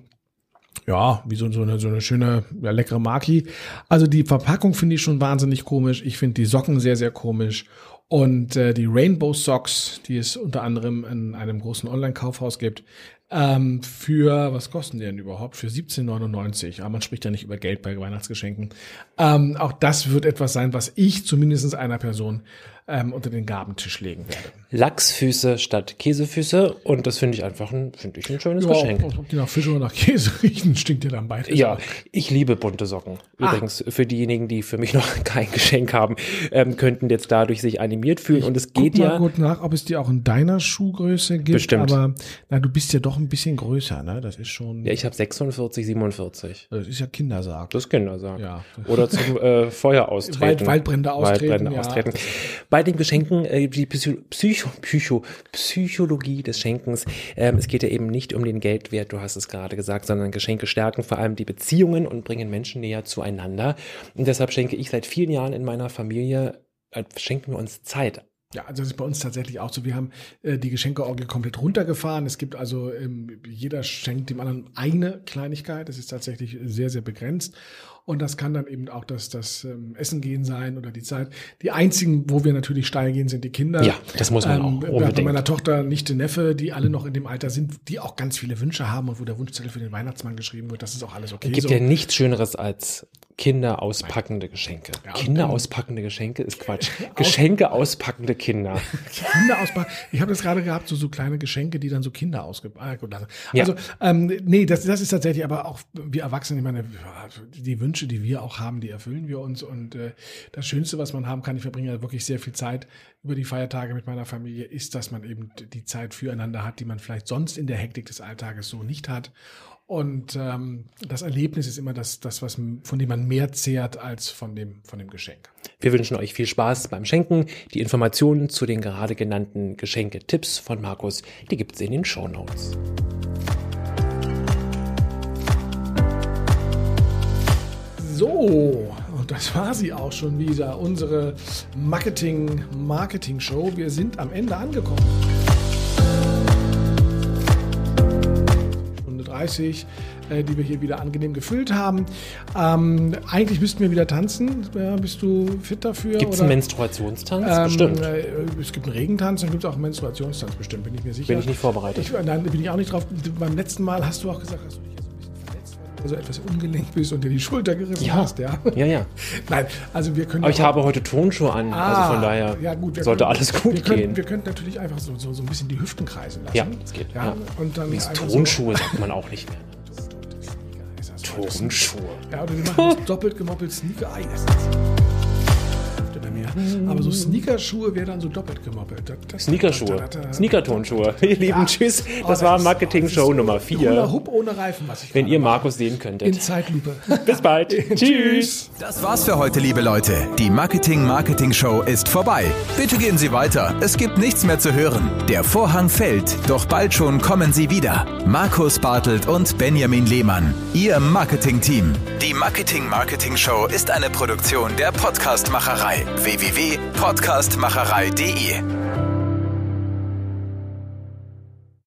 ja, wie so, so, eine, so eine schöne, ja, leckere Maki. Also die Verpackung finde ich schon wahnsinnig komisch. Ich finde die Socken sehr, sehr komisch. Und äh, die Rainbow Socks, die es unter anderem in einem großen Online-Kaufhaus gibt, ähm, für, was kosten die denn überhaupt? Für siebzehn neunundneunzig. Aber man spricht ja nicht über Geld bei Weihnachtsgeschenken. Ähm, auch das wird etwas sein, was ich zumindest einer Person ähm, unter den Gabentisch legen werde. Lachsfüße statt Käsefüße, und das finde ich einfach ein, finde ich ein schönes ja, Geschenk. Ob die nach Fisch oder nach Käse riechen, stinkt ja dann beides. Ja, ich liebe bunte Socken. Übrigens, ah. für diejenigen, die für mich noch kein Geschenk haben, ähm, könnten jetzt dadurch sich animiert fühlen. Ich und es geht guck ja. Mal gut nach, ob es die auch in deiner Schuhgröße gibt. Bestimmt. Aber na, du bist ja doch ein bisschen größer, ne? Das ist schon. Ja, ich habe sechsundvierzig, siebenundvierzig. Das ist ja Kindersarg. Das ist Kindersarg. Ja. Oder zum äh, Feuer austreten. Wald, Waldbrände austreten. Waldbrände ja. austreten. Bei den Geschenken, äh, die Psycho, Psycho, Psycho, Psychologie des Schenkens. Ähm, es geht ja eben nicht um den Geldwert, du hast es gerade gesagt, sondern Geschenke stärken vor allem die Beziehungen und bringen Menschen näher zueinander. Und deshalb schenke ich seit vielen Jahren in meiner Familie, äh, schenken wir uns Zeit. Ja, also das ist bei uns tatsächlich auch so. Wir haben äh, die Geschenkeorgie komplett runtergefahren. Es gibt also, ähm, jeder schenkt dem anderen eine Kleinigkeit. Das ist tatsächlich sehr, sehr begrenzt. Und das kann dann eben auch das, das ähm, Essen gehen sein oder die Zeit. Die einzigen, wo wir natürlich steil gehen, sind die Kinder. Ja, das muss man ähm, auch unbedingt. Bei meiner Tochter, Nichte, Neffe, die alle noch in dem Alter sind, die auch ganz viele Wünsche haben und wo der Wunschzettel für den Weihnachtsmann geschrieben wird. Das ist auch alles okay. Es gibt so. ja nichts Schöneres als Kinder auspackende Geschenke. Ja, Kinder auspackende Geschenke ist Quatsch. Geschenke auspackende Kinder. Kinder auspacken. Ich habe das gerade gehabt, so, so kleine Geschenke, die dann so Kinder ausgepackt haben. Ja. Also, ähm, nee, das, das ist tatsächlich, aber auch wir Erwachsene, ich meine, die Wünsche, die wir auch haben, die erfüllen wir uns. Und äh, das Schönste, was man haben kann, ich verbringe ja wirklich sehr viel Zeit über die Feiertage mit meiner Familie, ist, dass man eben die Zeit füreinander hat, die man vielleicht sonst in der Hektik des Alltages so nicht hat. Und ähm, das Erlebnis ist immer das, das was, von dem man mehr zehrt als von dem, von dem Geschenk. Wir wünschen euch viel Spaß beim Schenken. Die Informationen zu den gerade genannten Geschenke-Tipps von Markus, die gibt es in den Shownotes. So, und das war sie auch schon wieder, unsere Marketing-Marketing-Show. Wir sind am Ende angekommen. Stunde dreißig. äh, die wir hier wieder angenehm gefüllt haben. Ähm, eigentlich müssten wir wieder tanzen. Ja, bist du fit dafür? Gibt es einen Menstruationstanz? Ähm, bestimmt. Äh, es gibt einen Regentanz, dann gibt es auch einen Menstruationstanz, bestimmt, bin ich mir sicher. Bin ich nicht vorbereitet. Ich, nein, bin ich auch nicht drauf. Beim letzten Mal hast du auch gesagt, hast du dich ja so ein bisschen verletzt, weil du also etwas ungelenkt bist und dir die Schulter gerissen ja. hast. Ja, ja. ja. Nein, also wir können. Aber ich habe heute Turnschuhe an, ah, also von daher ja, gut, sollte können, alles gut wir können, gehen. Wir könnten natürlich einfach so, so, so ein bisschen die Hüften kreisen lassen. Ja, das geht. Ja, ja. Und dann Turnschuhe so sagt man auch nicht mehr. Turnschuhe. Ja, oder wir machen doppelt gemoppelt Sneaker. Ei, das ist aber so Sneakerschuhe wäre dann so doppelt gemoppelt. Sneakerschuhe. Sneaker-Turnschuhe. Ihr Lieben, ja. Tschüss. Das war Marketing-Show Nummer vier. Hula Hoop ohne Reifen, was ich Wenn ihr Markus sehen könntet. In Zeitlupe. Bis bald. Tschüss. Das war's für heute, liebe Leute. Die Marketing-Marketing-Show ist vorbei. Bitte gehen Sie weiter. Es gibt nichts mehr zu hören. Der Vorhang fällt, doch bald schon kommen sie wieder. Markus Bartelt und Benjamin Lehmann. Ihr Marketing-Team. Die Marketing-Marketing-Show ist eine Produktion der Podcast-Macherei. w w w punkt podcast macherei punkt de